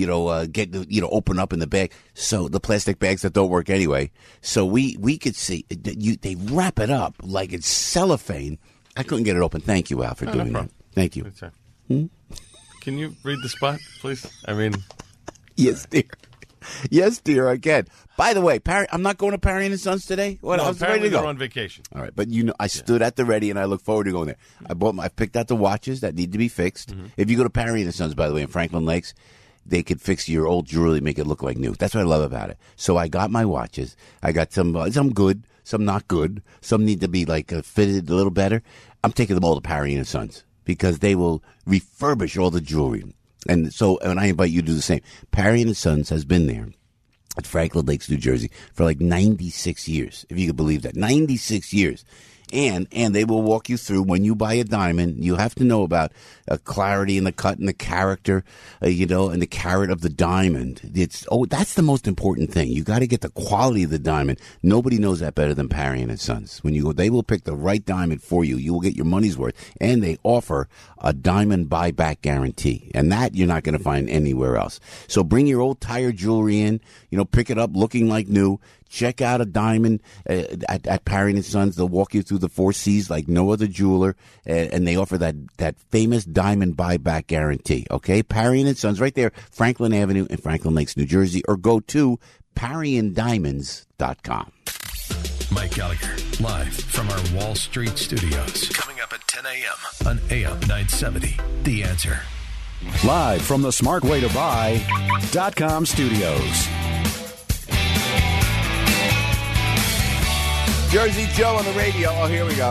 S6: open up in the bag. So the plastic bags that don't work anyway. So we could see they wrap it up like it's cellophane. I couldn't get it open. Thank you, Al, for doing that. Thank you.
S8: Can you read the spot, please? I mean,
S6: yes, dear. Yes, dear, I can. By the way, I'm not going to Parry & Sons today.
S8: What? No, I was ready to go. You're on vacation.
S6: All right, but I stood at the ready, and I look forward to going there. I picked out the watches that need to be fixed. Mm-hmm. If you go to Parry & Sons, by the way, in Franklin Lakes, they could fix your old jewelry, make it look like new. That's what I love about it. So I got my watches. I got some good, some not good. Some need to be fitted a little better. I'm taking them all to Parry & Sons because they will refurbish all the jewelry. And I invite you to do the same. Parry & Sons has been there at Franklin Lakes, New Jersey for 96 years, if you could believe that. 96 years. And they will walk you through when you buy a diamond. You have to know about clarity in the cut and the character, and the carat of the diamond. That's the most important thing. You got to get the quality of the diamond. Nobody knows that better than Parry & Sons. When you go, they will pick the right diamond for you. You will get your money's worth, and they offer a diamond buyback guarantee, and that you're not going to find anywhere else. So bring your old tired jewelry in. Pick it up looking like new. Check out a diamond at Parry & Sons. They'll walk you through the 4 C's like no other jeweler, and they offer that famous diamond buyback guarantee. Okay, Parry & Sons, right there, Franklin Avenue in Franklin Lakes, New Jersey, or go to ParryandDiamonds.com.
S4: Mike Gallagher, live from our Wall Street studios. Coming up at 10 a.m. on AM 970, The Answer.
S12: Live from the smartwaytobuy.com studios.
S6: Jersey Joe on the radio. Oh, here we go.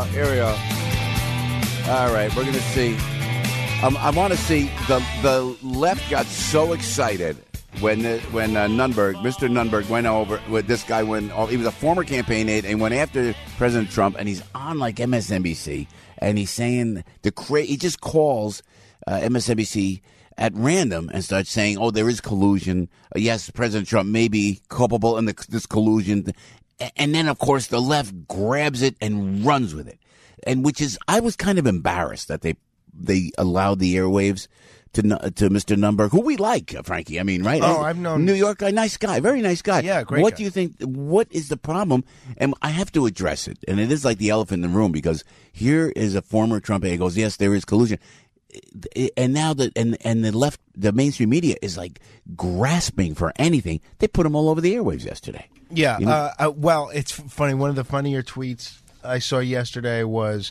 S6: All right, we're going to see. I want to see the left got so excited when Nunberg, Mr. Nunberg, went over with this guy. He was a former campaign aide and went after President Trump, and he's on like MSNBC, and he's saying he just calls MSNBC at random and starts saying, "Oh, there is collusion. Yes, President Trump may be culpable in this collusion." And then, of course, the left grabs it and runs with it, I was kind of embarrassed that they allowed the airwaves to Mr. Nunberg, who we like, Frankie. I mean, right?
S7: Oh, I've known
S6: New York guy, nice guy, very nice guy.
S7: Yeah, great.
S6: What
S7: guy.
S6: do you think? What is the problem? And I have to address it, and it is like the elephant in the room because here is a former Trump aide goes, "Yes, there is collusion." And now the left, the mainstream media is like grasping for anything. They put them all over the airwaves yesterday.
S7: Yeah. Well, it's funny. One of the funnier tweets I saw yesterday was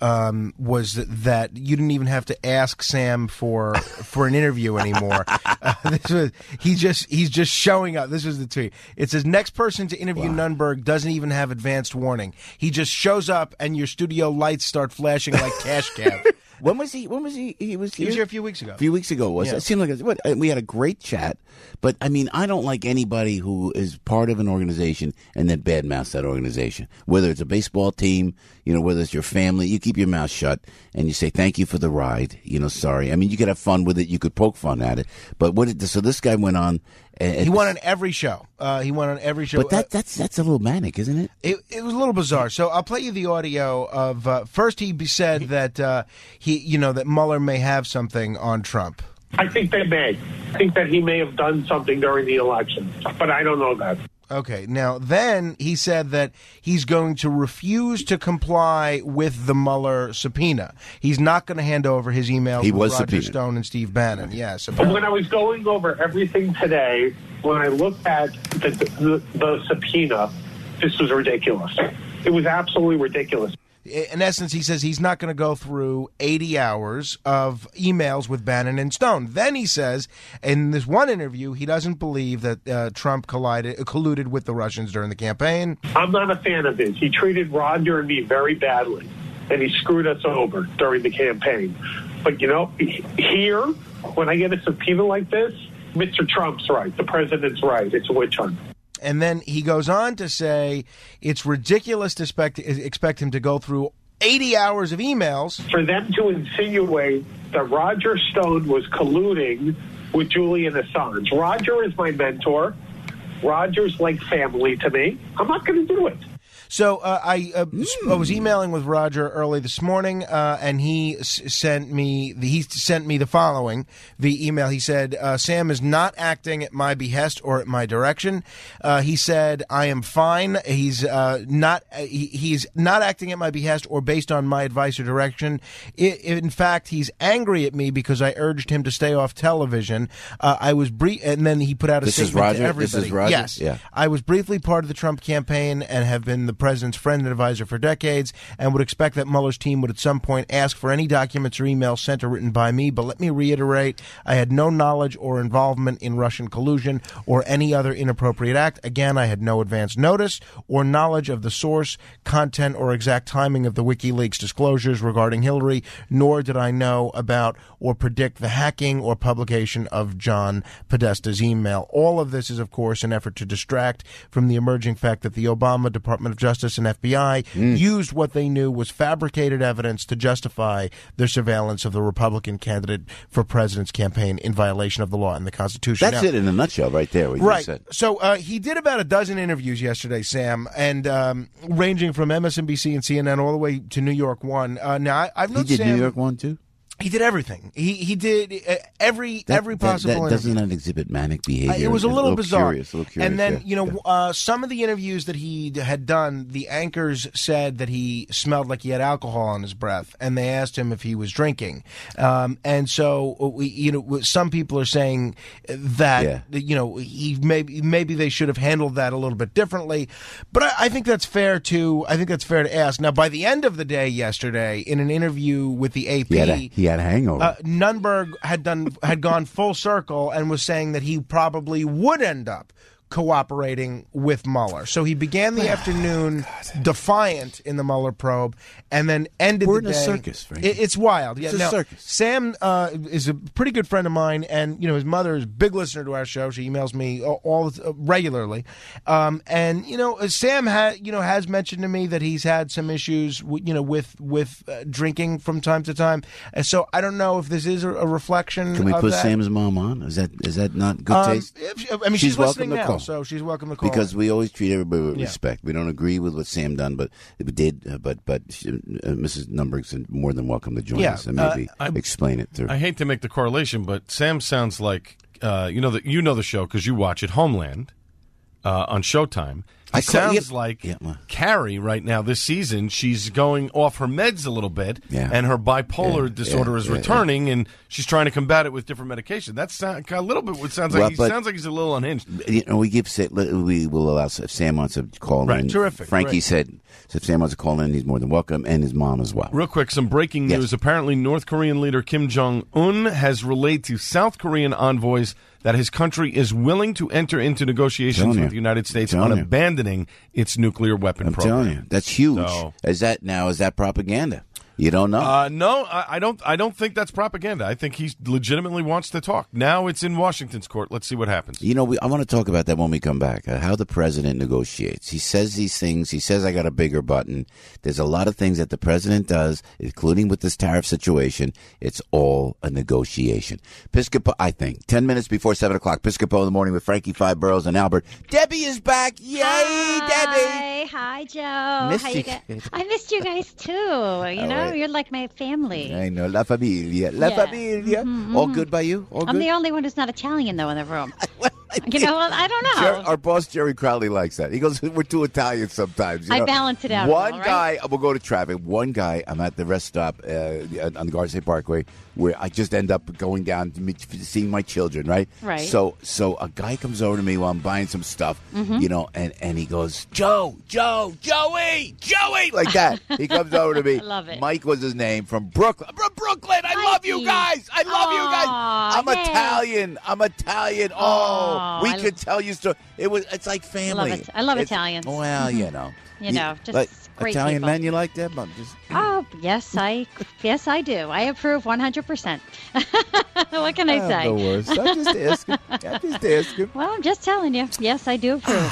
S7: that you didn't even have to ask Sam for an interview anymore. He's just showing up. This was the tweet. It says, "Next person to interview Nunberg doesn't even have advanced warning. He just shows up and your studio lights start flashing like cash cab."
S6: When was he? He was
S7: here a few weeks ago.
S6: A few weeks ago, was it? It seemed like we had a great chat. But I mean, I don't like anybody who is part of an organization and then badmouths that organization. Whether it's a baseball team, whether it's your family, you keep your mouth shut and you say thank you for the ride. Sorry. I mean, you could have fun with it. You could poke fun at it. But so this guy went on.
S7: He went on every show.
S6: But that's a little manic, isn't it?
S7: It was a little bizarre. So I'll play you the audio of first he said that that Mueller may have something on Trump.
S18: I think they may. I think that he may have done something during the election, but I don't know that.
S7: Okay. Now, then he said that he's going to refuse to comply with the Mueller subpoena. He's not going to hand over his emails with Roger
S6: subpoenaed.
S7: Stone and Steve Bannon. Yes.
S18: But when I was going over everything today, when I looked at the subpoena, this was ridiculous. It was absolutely ridiculous.
S7: In essence, he says he's not going to go through 80 hours of emails with Bannon and Stone. Then he says, in this one interview, he doesn't believe that Trump colluded with the Russians during the campaign.
S18: I'm not a fan of his. He treated Roger and me very badly, and he screwed us over during the campaign. But, here, when I get a subpoena like this, Mr. Trump's right. The president's right. It's a witch hunt.
S7: And then he goes on to say it's ridiculous to expect him to go through 80 hours of emails.
S18: For them to insinuate that Roger Stone was colluding with Julian Assange. Roger is my mentor. Roger's like family to me. I'm not going to do it.
S7: So I was emailing with Roger early this morning, and he sent me the following via email. He said, "Sam is not acting at my behest or at my direction." He said, "I am fine. He's not acting at my behest or based on my advice or direction. In fact, he's angry at me because I urged him to stay off television. I was and then he put out a statement to everybody.
S6: This is Roger?
S7: Yes.
S6: Yeah.
S7: I was briefly part of the Trump campaign and have been the president's friend and advisor for decades, and would expect that Mueller's team would at some point ask for any documents or emails sent or written by me. But let me reiterate, I had no knowledge or involvement in Russian collusion or any other inappropriate act. Again, I had no advance notice or knowledge of the source, content, or exact timing of the WikiLeaks disclosures regarding Hillary, nor did I know about or predict the hacking or publication of John Podesta's email. All of this is, of course, an effort to distract from the emerging fact that the Obama Department of Justice and FBI used what they knew was fabricated evidence to justify their surveillance of the Republican candidate for president's campaign in violation of the law and the Constitution."
S6: That's it in a nutshell right there. What
S7: right.
S6: You said.
S7: So he did about a dozen interviews yesterday, Sam, and ranging from MSNBC and CNN all the way to New York One. Now, I've known
S6: He did
S7: Sam,
S6: New York One, too?
S7: He did everything. He did every possible interview.
S6: Doesn't that exhibit manic behavior?
S7: It was a little bizarre.
S6: Curious,
S7: and then, some of the interviews that he had done, the anchors said that he smelled like he had alcohol on his breath, and they asked him if he was drinking. And so, some people are saying that, he maybe they should have handled that a little bit differently. But I think that's fair to ask. Now, by the end of the day yesterday, in an interview with the AP,
S6: he had a hangover.
S7: Nunberg had gone full circle and was saying that he probably would end up cooperating with Mueller. So he began the afternoon defiant in the Mueller probe, and then ended
S6: We're
S7: the
S6: in
S7: day.
S6: a circus, Frank.
S7: It's wild. Yeah,
S6: It's a
S7: now,
S6: circus.
S7: Sam is a pretty good friend of mine, and his mother is a big listener to our show. She emails me regularly, and Sam has mentioned to me that he's had some issues, with drinking from time to time. And so I don't know if this is a reflection.
S6: Can we
S7: of
S6: put
S7: that.
S6: Sam's mom on? Is that not good taste?
S7: She's
S6: welcome
S7: listening
S6: to
S7: now,
S6: call.
S7: so she's welcome to call.
S6: Because we always treat everybody with
S7: Yeah.
S6: respect. We don't agree with what Sam done, but Mrs. Numberg's more than welcome to join us and maybe explain it to her.
S8: I hate to make the correlation, but Sam sounds like you know the show because you watch it, Homeland, on Showtime. He sounds like Carrie right now this season. She's going off her meds a little bit, and her bipolar disorder is returning, and she's trying to combat it with different medication. That's a little bit what sounds like. Sounds like he's a little unhinged.
S6: We will allow if Sam wants to call in.
S8: Terrific.
S6: Frankie
S8: Great.
S6: said if Sam wants to call in, he's more than welcome, and his mom as well.
S8: Real quick, some breaking news. Apparently, North Korean leader Kim Jong-un has relayed to South Korean envoys that his country is willing to enter into negotiations with the United States on abandoning its nuclear weapon program.
S6: I'm telling you, that's huge.
S8: So,
S6: is that propaganda? You don't know?
S8: No, I don't think that's propaganda. I think he legitimately wants to talk. Now it's in Washington's court. Let's see what happens.
S6: I want to talk about that when we come back, how the president negotiates. He says these things. He says, I got a bigger button. There's a lot of things that the president does, including with this tariff situation. It's all a negotiation. Piscopo, I think, 10 minutes before 7 o'clock, Piscopo in the Morning with Frankie, Five Boroughs, and Albert. Debbie is back. Yay, Debbie.
S9: Hi, Joe.
S6: Missed
S9: How
S6: you
S9: you guys? I missed you guys, too. You know,
S6: right.
S9: you're like my family.
S6: I know. La familia. La familia. All good by you? All
S9: I'm
S6: good?
S9: the only one who's not Italian, though, in the room. I don't know.
S6: Our boss, Jerry Crowley, likes that. He goes, we're too Italian sometimes.
S9: I balance it out.
S6: One
S9: all right?
S6: guy, we'll go to traffic. One guy, I'm at the rest stop on the Garden State Parkway where I just end up going down to seeing my children, right?
S9: Right.
S6: So a guy comes over to me while I'm buying some stuff, and he goes, Joey, like that. He comes over to me.
S9: I love it.
S6: Mike was his name, from Brooklyn. I love you guys. I love you guys. I'm Italian. Oh, we could tell you stories. It's like family.
S9: I love Italians.
S6: Well,
S9: Just
S6: like
S9: great
S6: Italian
S9: people.
S6: men, you like them?
S9: Oh, yes, I do. I approve 100%. What can I say?
S6: The worst. I'm just asking.
S9: Well, I'm just telling you. Yes, I do approve.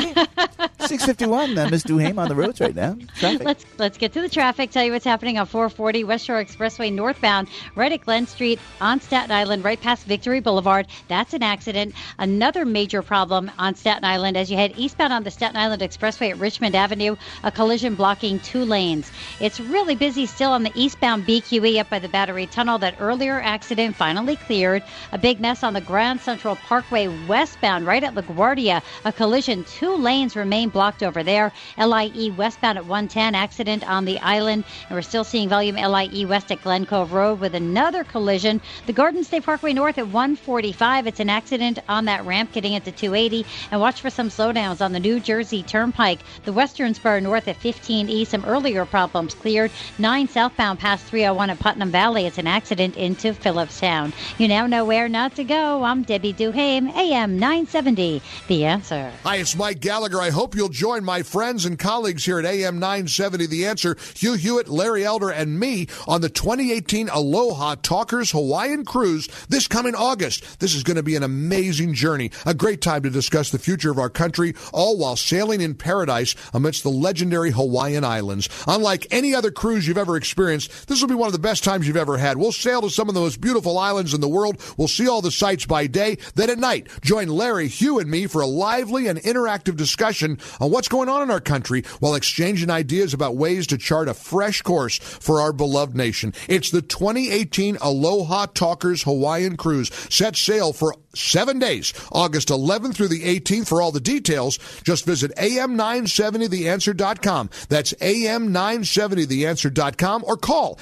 S6: 6:51, Miss Duhame on the roads right now. Traffic.
S9: Let's get to the traffic. Tell you what's happening on 440 West Shore Expressway northbound, right at Glen Street on Staten Island, right past Victory Boulevard. That's an accident. Another major problem on Staten Island as you head eastbound on the Staten Island Expressway at Richmond Avenue, a collision blocking 2 lanes. It's really busy still on the eastbound BQE up by the Battery Tunnel. That earlier accident finally cleared. A big mess on the Grand Central Parkway westbound, right at LaGuardia. A collision, 2 lanes remain blocked over there. LIE westbound at 110, accident on the island. And we're still seeing volume LIE west at Glen Cove Road with another collision. The Garden State Parkway north at 145. It's an accident on that ramp getting into 280. And watch for some slowdowns on the New Jersey Turnpike. The Western Spur north at 15E. Some earlier problems cleared. 9 southbound past 301 at Putnam Valley. It's an accident into Phillipstown. You now know where not to go. I'm Debbie Duhame, AM 970. The Answer.
S19: Hi, it's Mike Gallagher. I hope you'll join my friends and colleagues here at AM 970 The Answer, Hugh Hewitt, Larry Elder, and me on the 2018 Aloha Talkers Hawaiian Cruise this coming August. This is going to be an amazing journey, a great time to discuss the future of our country, all while sailing in paradise amidst the legendary Hawaiian Islands. Unlike any other cruise you've ever experienced, this will be one of the best times you've ever had. We'll sail to some of the most beautiful islands in the world. We'll see all the sights by day. Then at night, join Larry, Hugh, and me for a lively and interactive discussion on what's going on in our country while exchanging ideas about ways to chart a fresh course for our beloved nation. It's the 2018 Aloha Talkers Hawaiian Cruise. Set sail for 7 days, August 11th through the 18th. For all the details, just visit am970theanswer.com. am970theanswer.com. That's am970theanswer.com, or call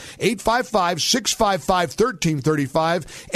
S19: 855-655-1335,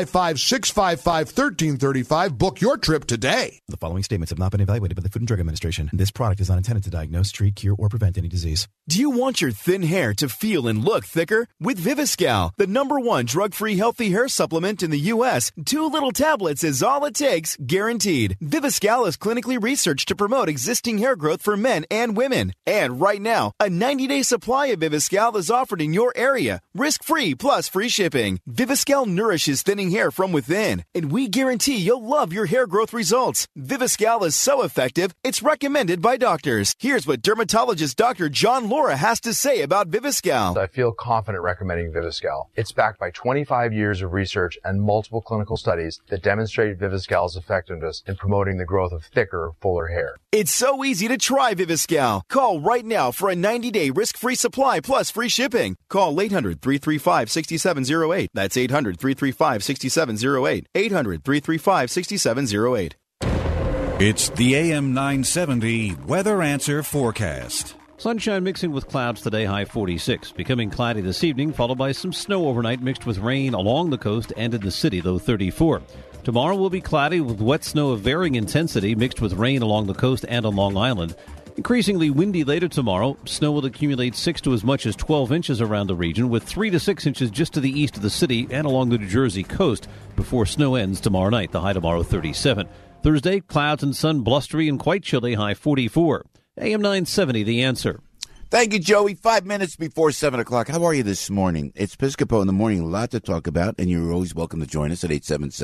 S19: 855-655-1335. Book your trip today.
S20: The following statements have not been evaluated by the Food and Drug Administration. This product is not intended to diagnose, treat, cure, or prevent any disease.
S21: Do you want your thin hair to feel and look thicker? With Viviscal, the #1 drug-free healthy hair supplement in the U.S., 2 little tablets is all it takes, guaranteed. Viviscal is clinically researched to promote existing hair growth for men and women. And right now, a 90-day supply of Viviscal is offered in your area, risk-free plus free shipping. Viviscal nourishes thinning hair from within, and we guarantee you'll love your hair growth results. Viviscal is so effective, it's recommended by doctors. Here's what dermatologist Dr. John Laura has to say about Viviscal.
S22: I feel confident recommending Viviscal. It's backed by 25 years of research and multiple clinical studies that demonstrate Viviscal's effectiveness in promoting the growth of thicker, fuller hair.
S21: It's so easy to try Viviscal. Call right now for a 90-day risk-free supply plus free shipping. Call 800-335-6708. That's 800-335-6708. 800-335-6708.
S12: It's the AM 970 Weather Answer Forecast.
S23: Sunshine mixing with clouds today, high 46. Becoming cloudy this evening, followed by some snow overnight mixed with rain along the coast and in the city, low 34. Tomorrow will be cloudy with wet snow of varying intensity mixed with rain along the coast and on Long Island. Increasingly windy later tomorrow. Snow will accumulate 6 to as much as 12 inches around the region, with 3 to 6 inches just to the east of the city and along the New Jersey coast before snow ends tomorrow night. The high tomorrow, 37. Thursday, clouds and sun, blustery and quite chilly, high 44. AM 970, The Answer.
S6: Thank you, Joey. 5 minutes before 7 o'clock. How are you this morning? It's Piscopo in the morning. A lot to talk about, and you're always welcome to join us at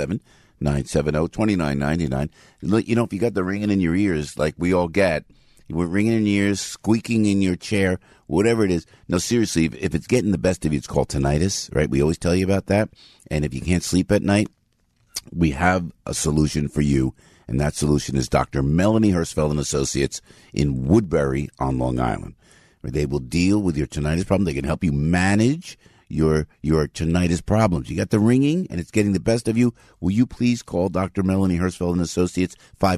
S6: 877-970-2999. You know, if you got the ringing in your ears like we all get, we're ringing in your ears, squeaking in your chair, whatever it is. No, seriously, if it's getting the best of you, it's called tinnitus, right? We always tell you about that. And if you can't sleep at night, we have a solution for you. And that solution is Dr. Melanie Hirschfeld and Associates in Woodbury on Long Island. They will deal with your tinnitus problem. They can help you manage your tinnitus problems. You got the ringing and it's getting the best of you. Will you please call Dr. Melanie Hirschfeld and Associates,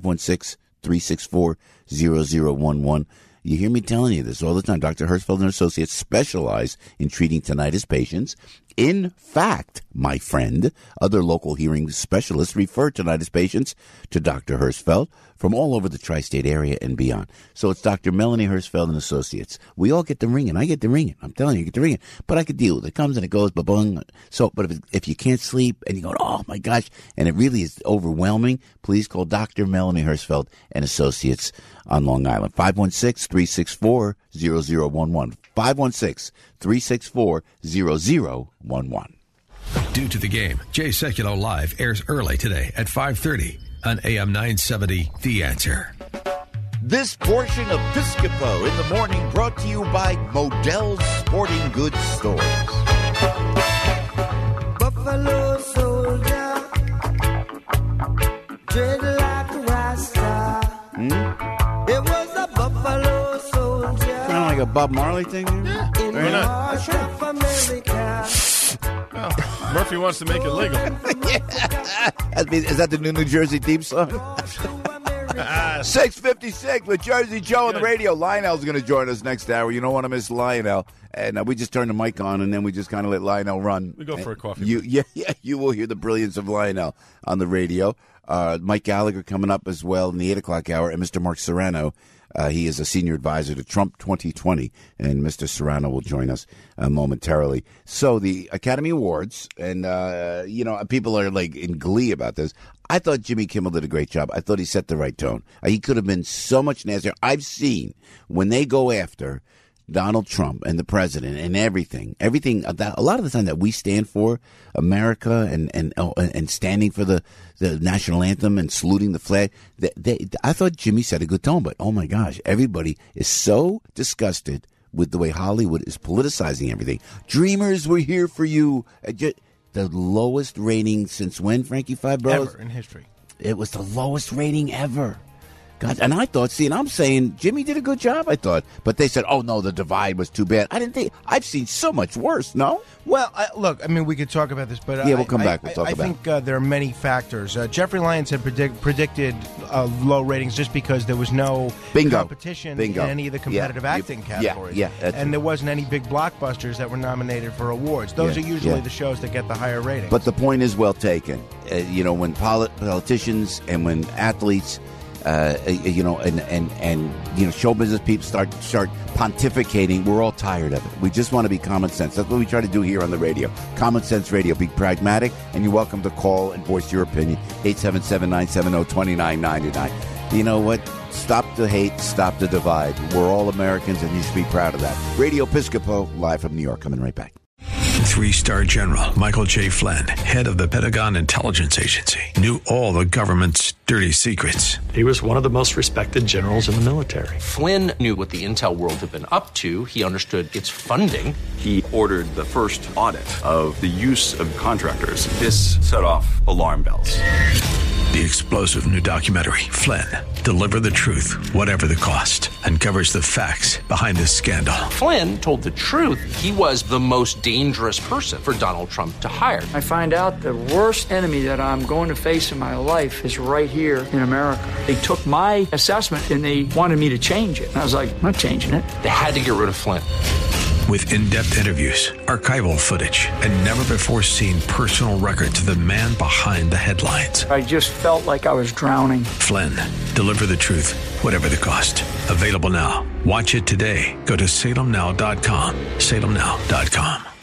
S6: 516-364-0011. You hear me telling you this all the time. Dr. Hirschfeld and Associates specialize in treating tinnitus patients. In fact, my friend, other local hearing specialists refer tinnitus patients to Dr. Hirschfeld from all over the tri-state area and beyond. So it's Dr. Melanie Hirschfeld and Associates. We all get the ringing. I get the ringing. I'm telling you, I get the ringing. But I could deal with it. It comes and it goes, ba-bung. So, but if you can't sleep and you go, oh my gosh, and it really is overwhelming, please call Dr. Melanie Hirschfeld and Associates on Long Island. 516-364-0011. 516-364-0011.
S4: Due to the game, Jay Sekulow Live airs early today at 5:30 on AM 970, The Answer.
S6: This portion of Piscopo in the morning brought to you by Modell's Sporting Goods Stores.
S24: Buffalo soldier, dreadlock rasta. It was a buffalo soldier.
S6: Kind of like a Bob Marley thing?
S24: Yeah. In the heart of America.
S8: Well, Murphy wants to make it legal.
S6: Is that the New Jersey theme song? 6:56 with Jersey Joe on the radio. Lionel's going to join us next hour. You don't want to miss Lionel. And we just turn the mic on, and then we just kind of let Lionel run.
S8: We go for a coffee.
S6: You will hear the brilliance of Lionel on the radio. Mike Gallagher coming up as well in the 8 o'clock hour, and Mr. Mark Serrano. He is a senior advisor to Trump 2020, and Mr. Serrano will join us momentarily. So the Academy Awards, and, people are like in glee about this. I thought Jimmy Kimmel did a great job. I thought he set the right tone. He could have been so much nastier. I've seen when they go after Donald Trump and the president and everything that a lot of the time that we stand for America and standing for the national anthem and saluting the flag, I thought Jimmy set a good tone, but oh my gosh, everybody is so disgusted with the way Hollywood is politicizing everything. Dreamers, we're here for you. The lowest rating since when, Frankie Five Bros?
S7: Ever in history.
S6: It was the lowest rating ever. God, and I thought, and I'm saying Jimmy did a good job, I thought. But they said, oh, no, the divide was too bad. I didn't think. I've seen so much worse, no?
S7: Well, look, I mean, we could talk about this, but
S6: yeah, we'll come back. We'll talk about it.
S7: I think there are many factors. Jeffrey Lyons had predicted low ratings just because there was no competition in any of the competitive acting categories. And there wasn't any big blockbusters that were nominated for awards. Those are usually the shows that get the higher ratings.
S6: But the point is well taken. When politicians and when athletes, show business people start pontificating, we're all tired of it. We just want to be common sense. That's what we try to do here on the radio. Common sense radio. Be pragmatic, and you're welcome to call and voice your opinion. 877-970-2999. You know what? Stop the hate, stop the divide. We're all Americans, and you should be proud of that. Radio Episcopo, live from New York. Coming right back.
S1: 3-star General Michael J. Flynn, head of the Pentagon Intelligence Agency, knew all the government's dirty secrets.
S17: He was one of the most respected generals in the military.
S2: Flynn knew what the intel world had been up to. He understood its funding.
S3: He ordered the first audit of the use of contractors. This set off alarm bells.
S1: The explosive new documentary, Flynn, Deliver the Truth, Whatever the Cost, uncovers the facts behind this scandal.
S2: Flynn told the truth. He was the most dangerous person for Donald Trump to hire.
S5: I find out the worst enemy that I'm going to face in my life is right here in America. They took my assessment and they wanted me to change it. And I was like, I'm not changing it.
S2: They had to get rid of Flynn.
S1: With in-depth interviews, archival footage, and never-before-seen personal records of the man behind the headlines.
S5: I just felt like I was drowning.
S1: Flynn, Deliver the Truth, Whatever the Cost. Available now. Watch it today. Go to salemnow.com. salemnow.com.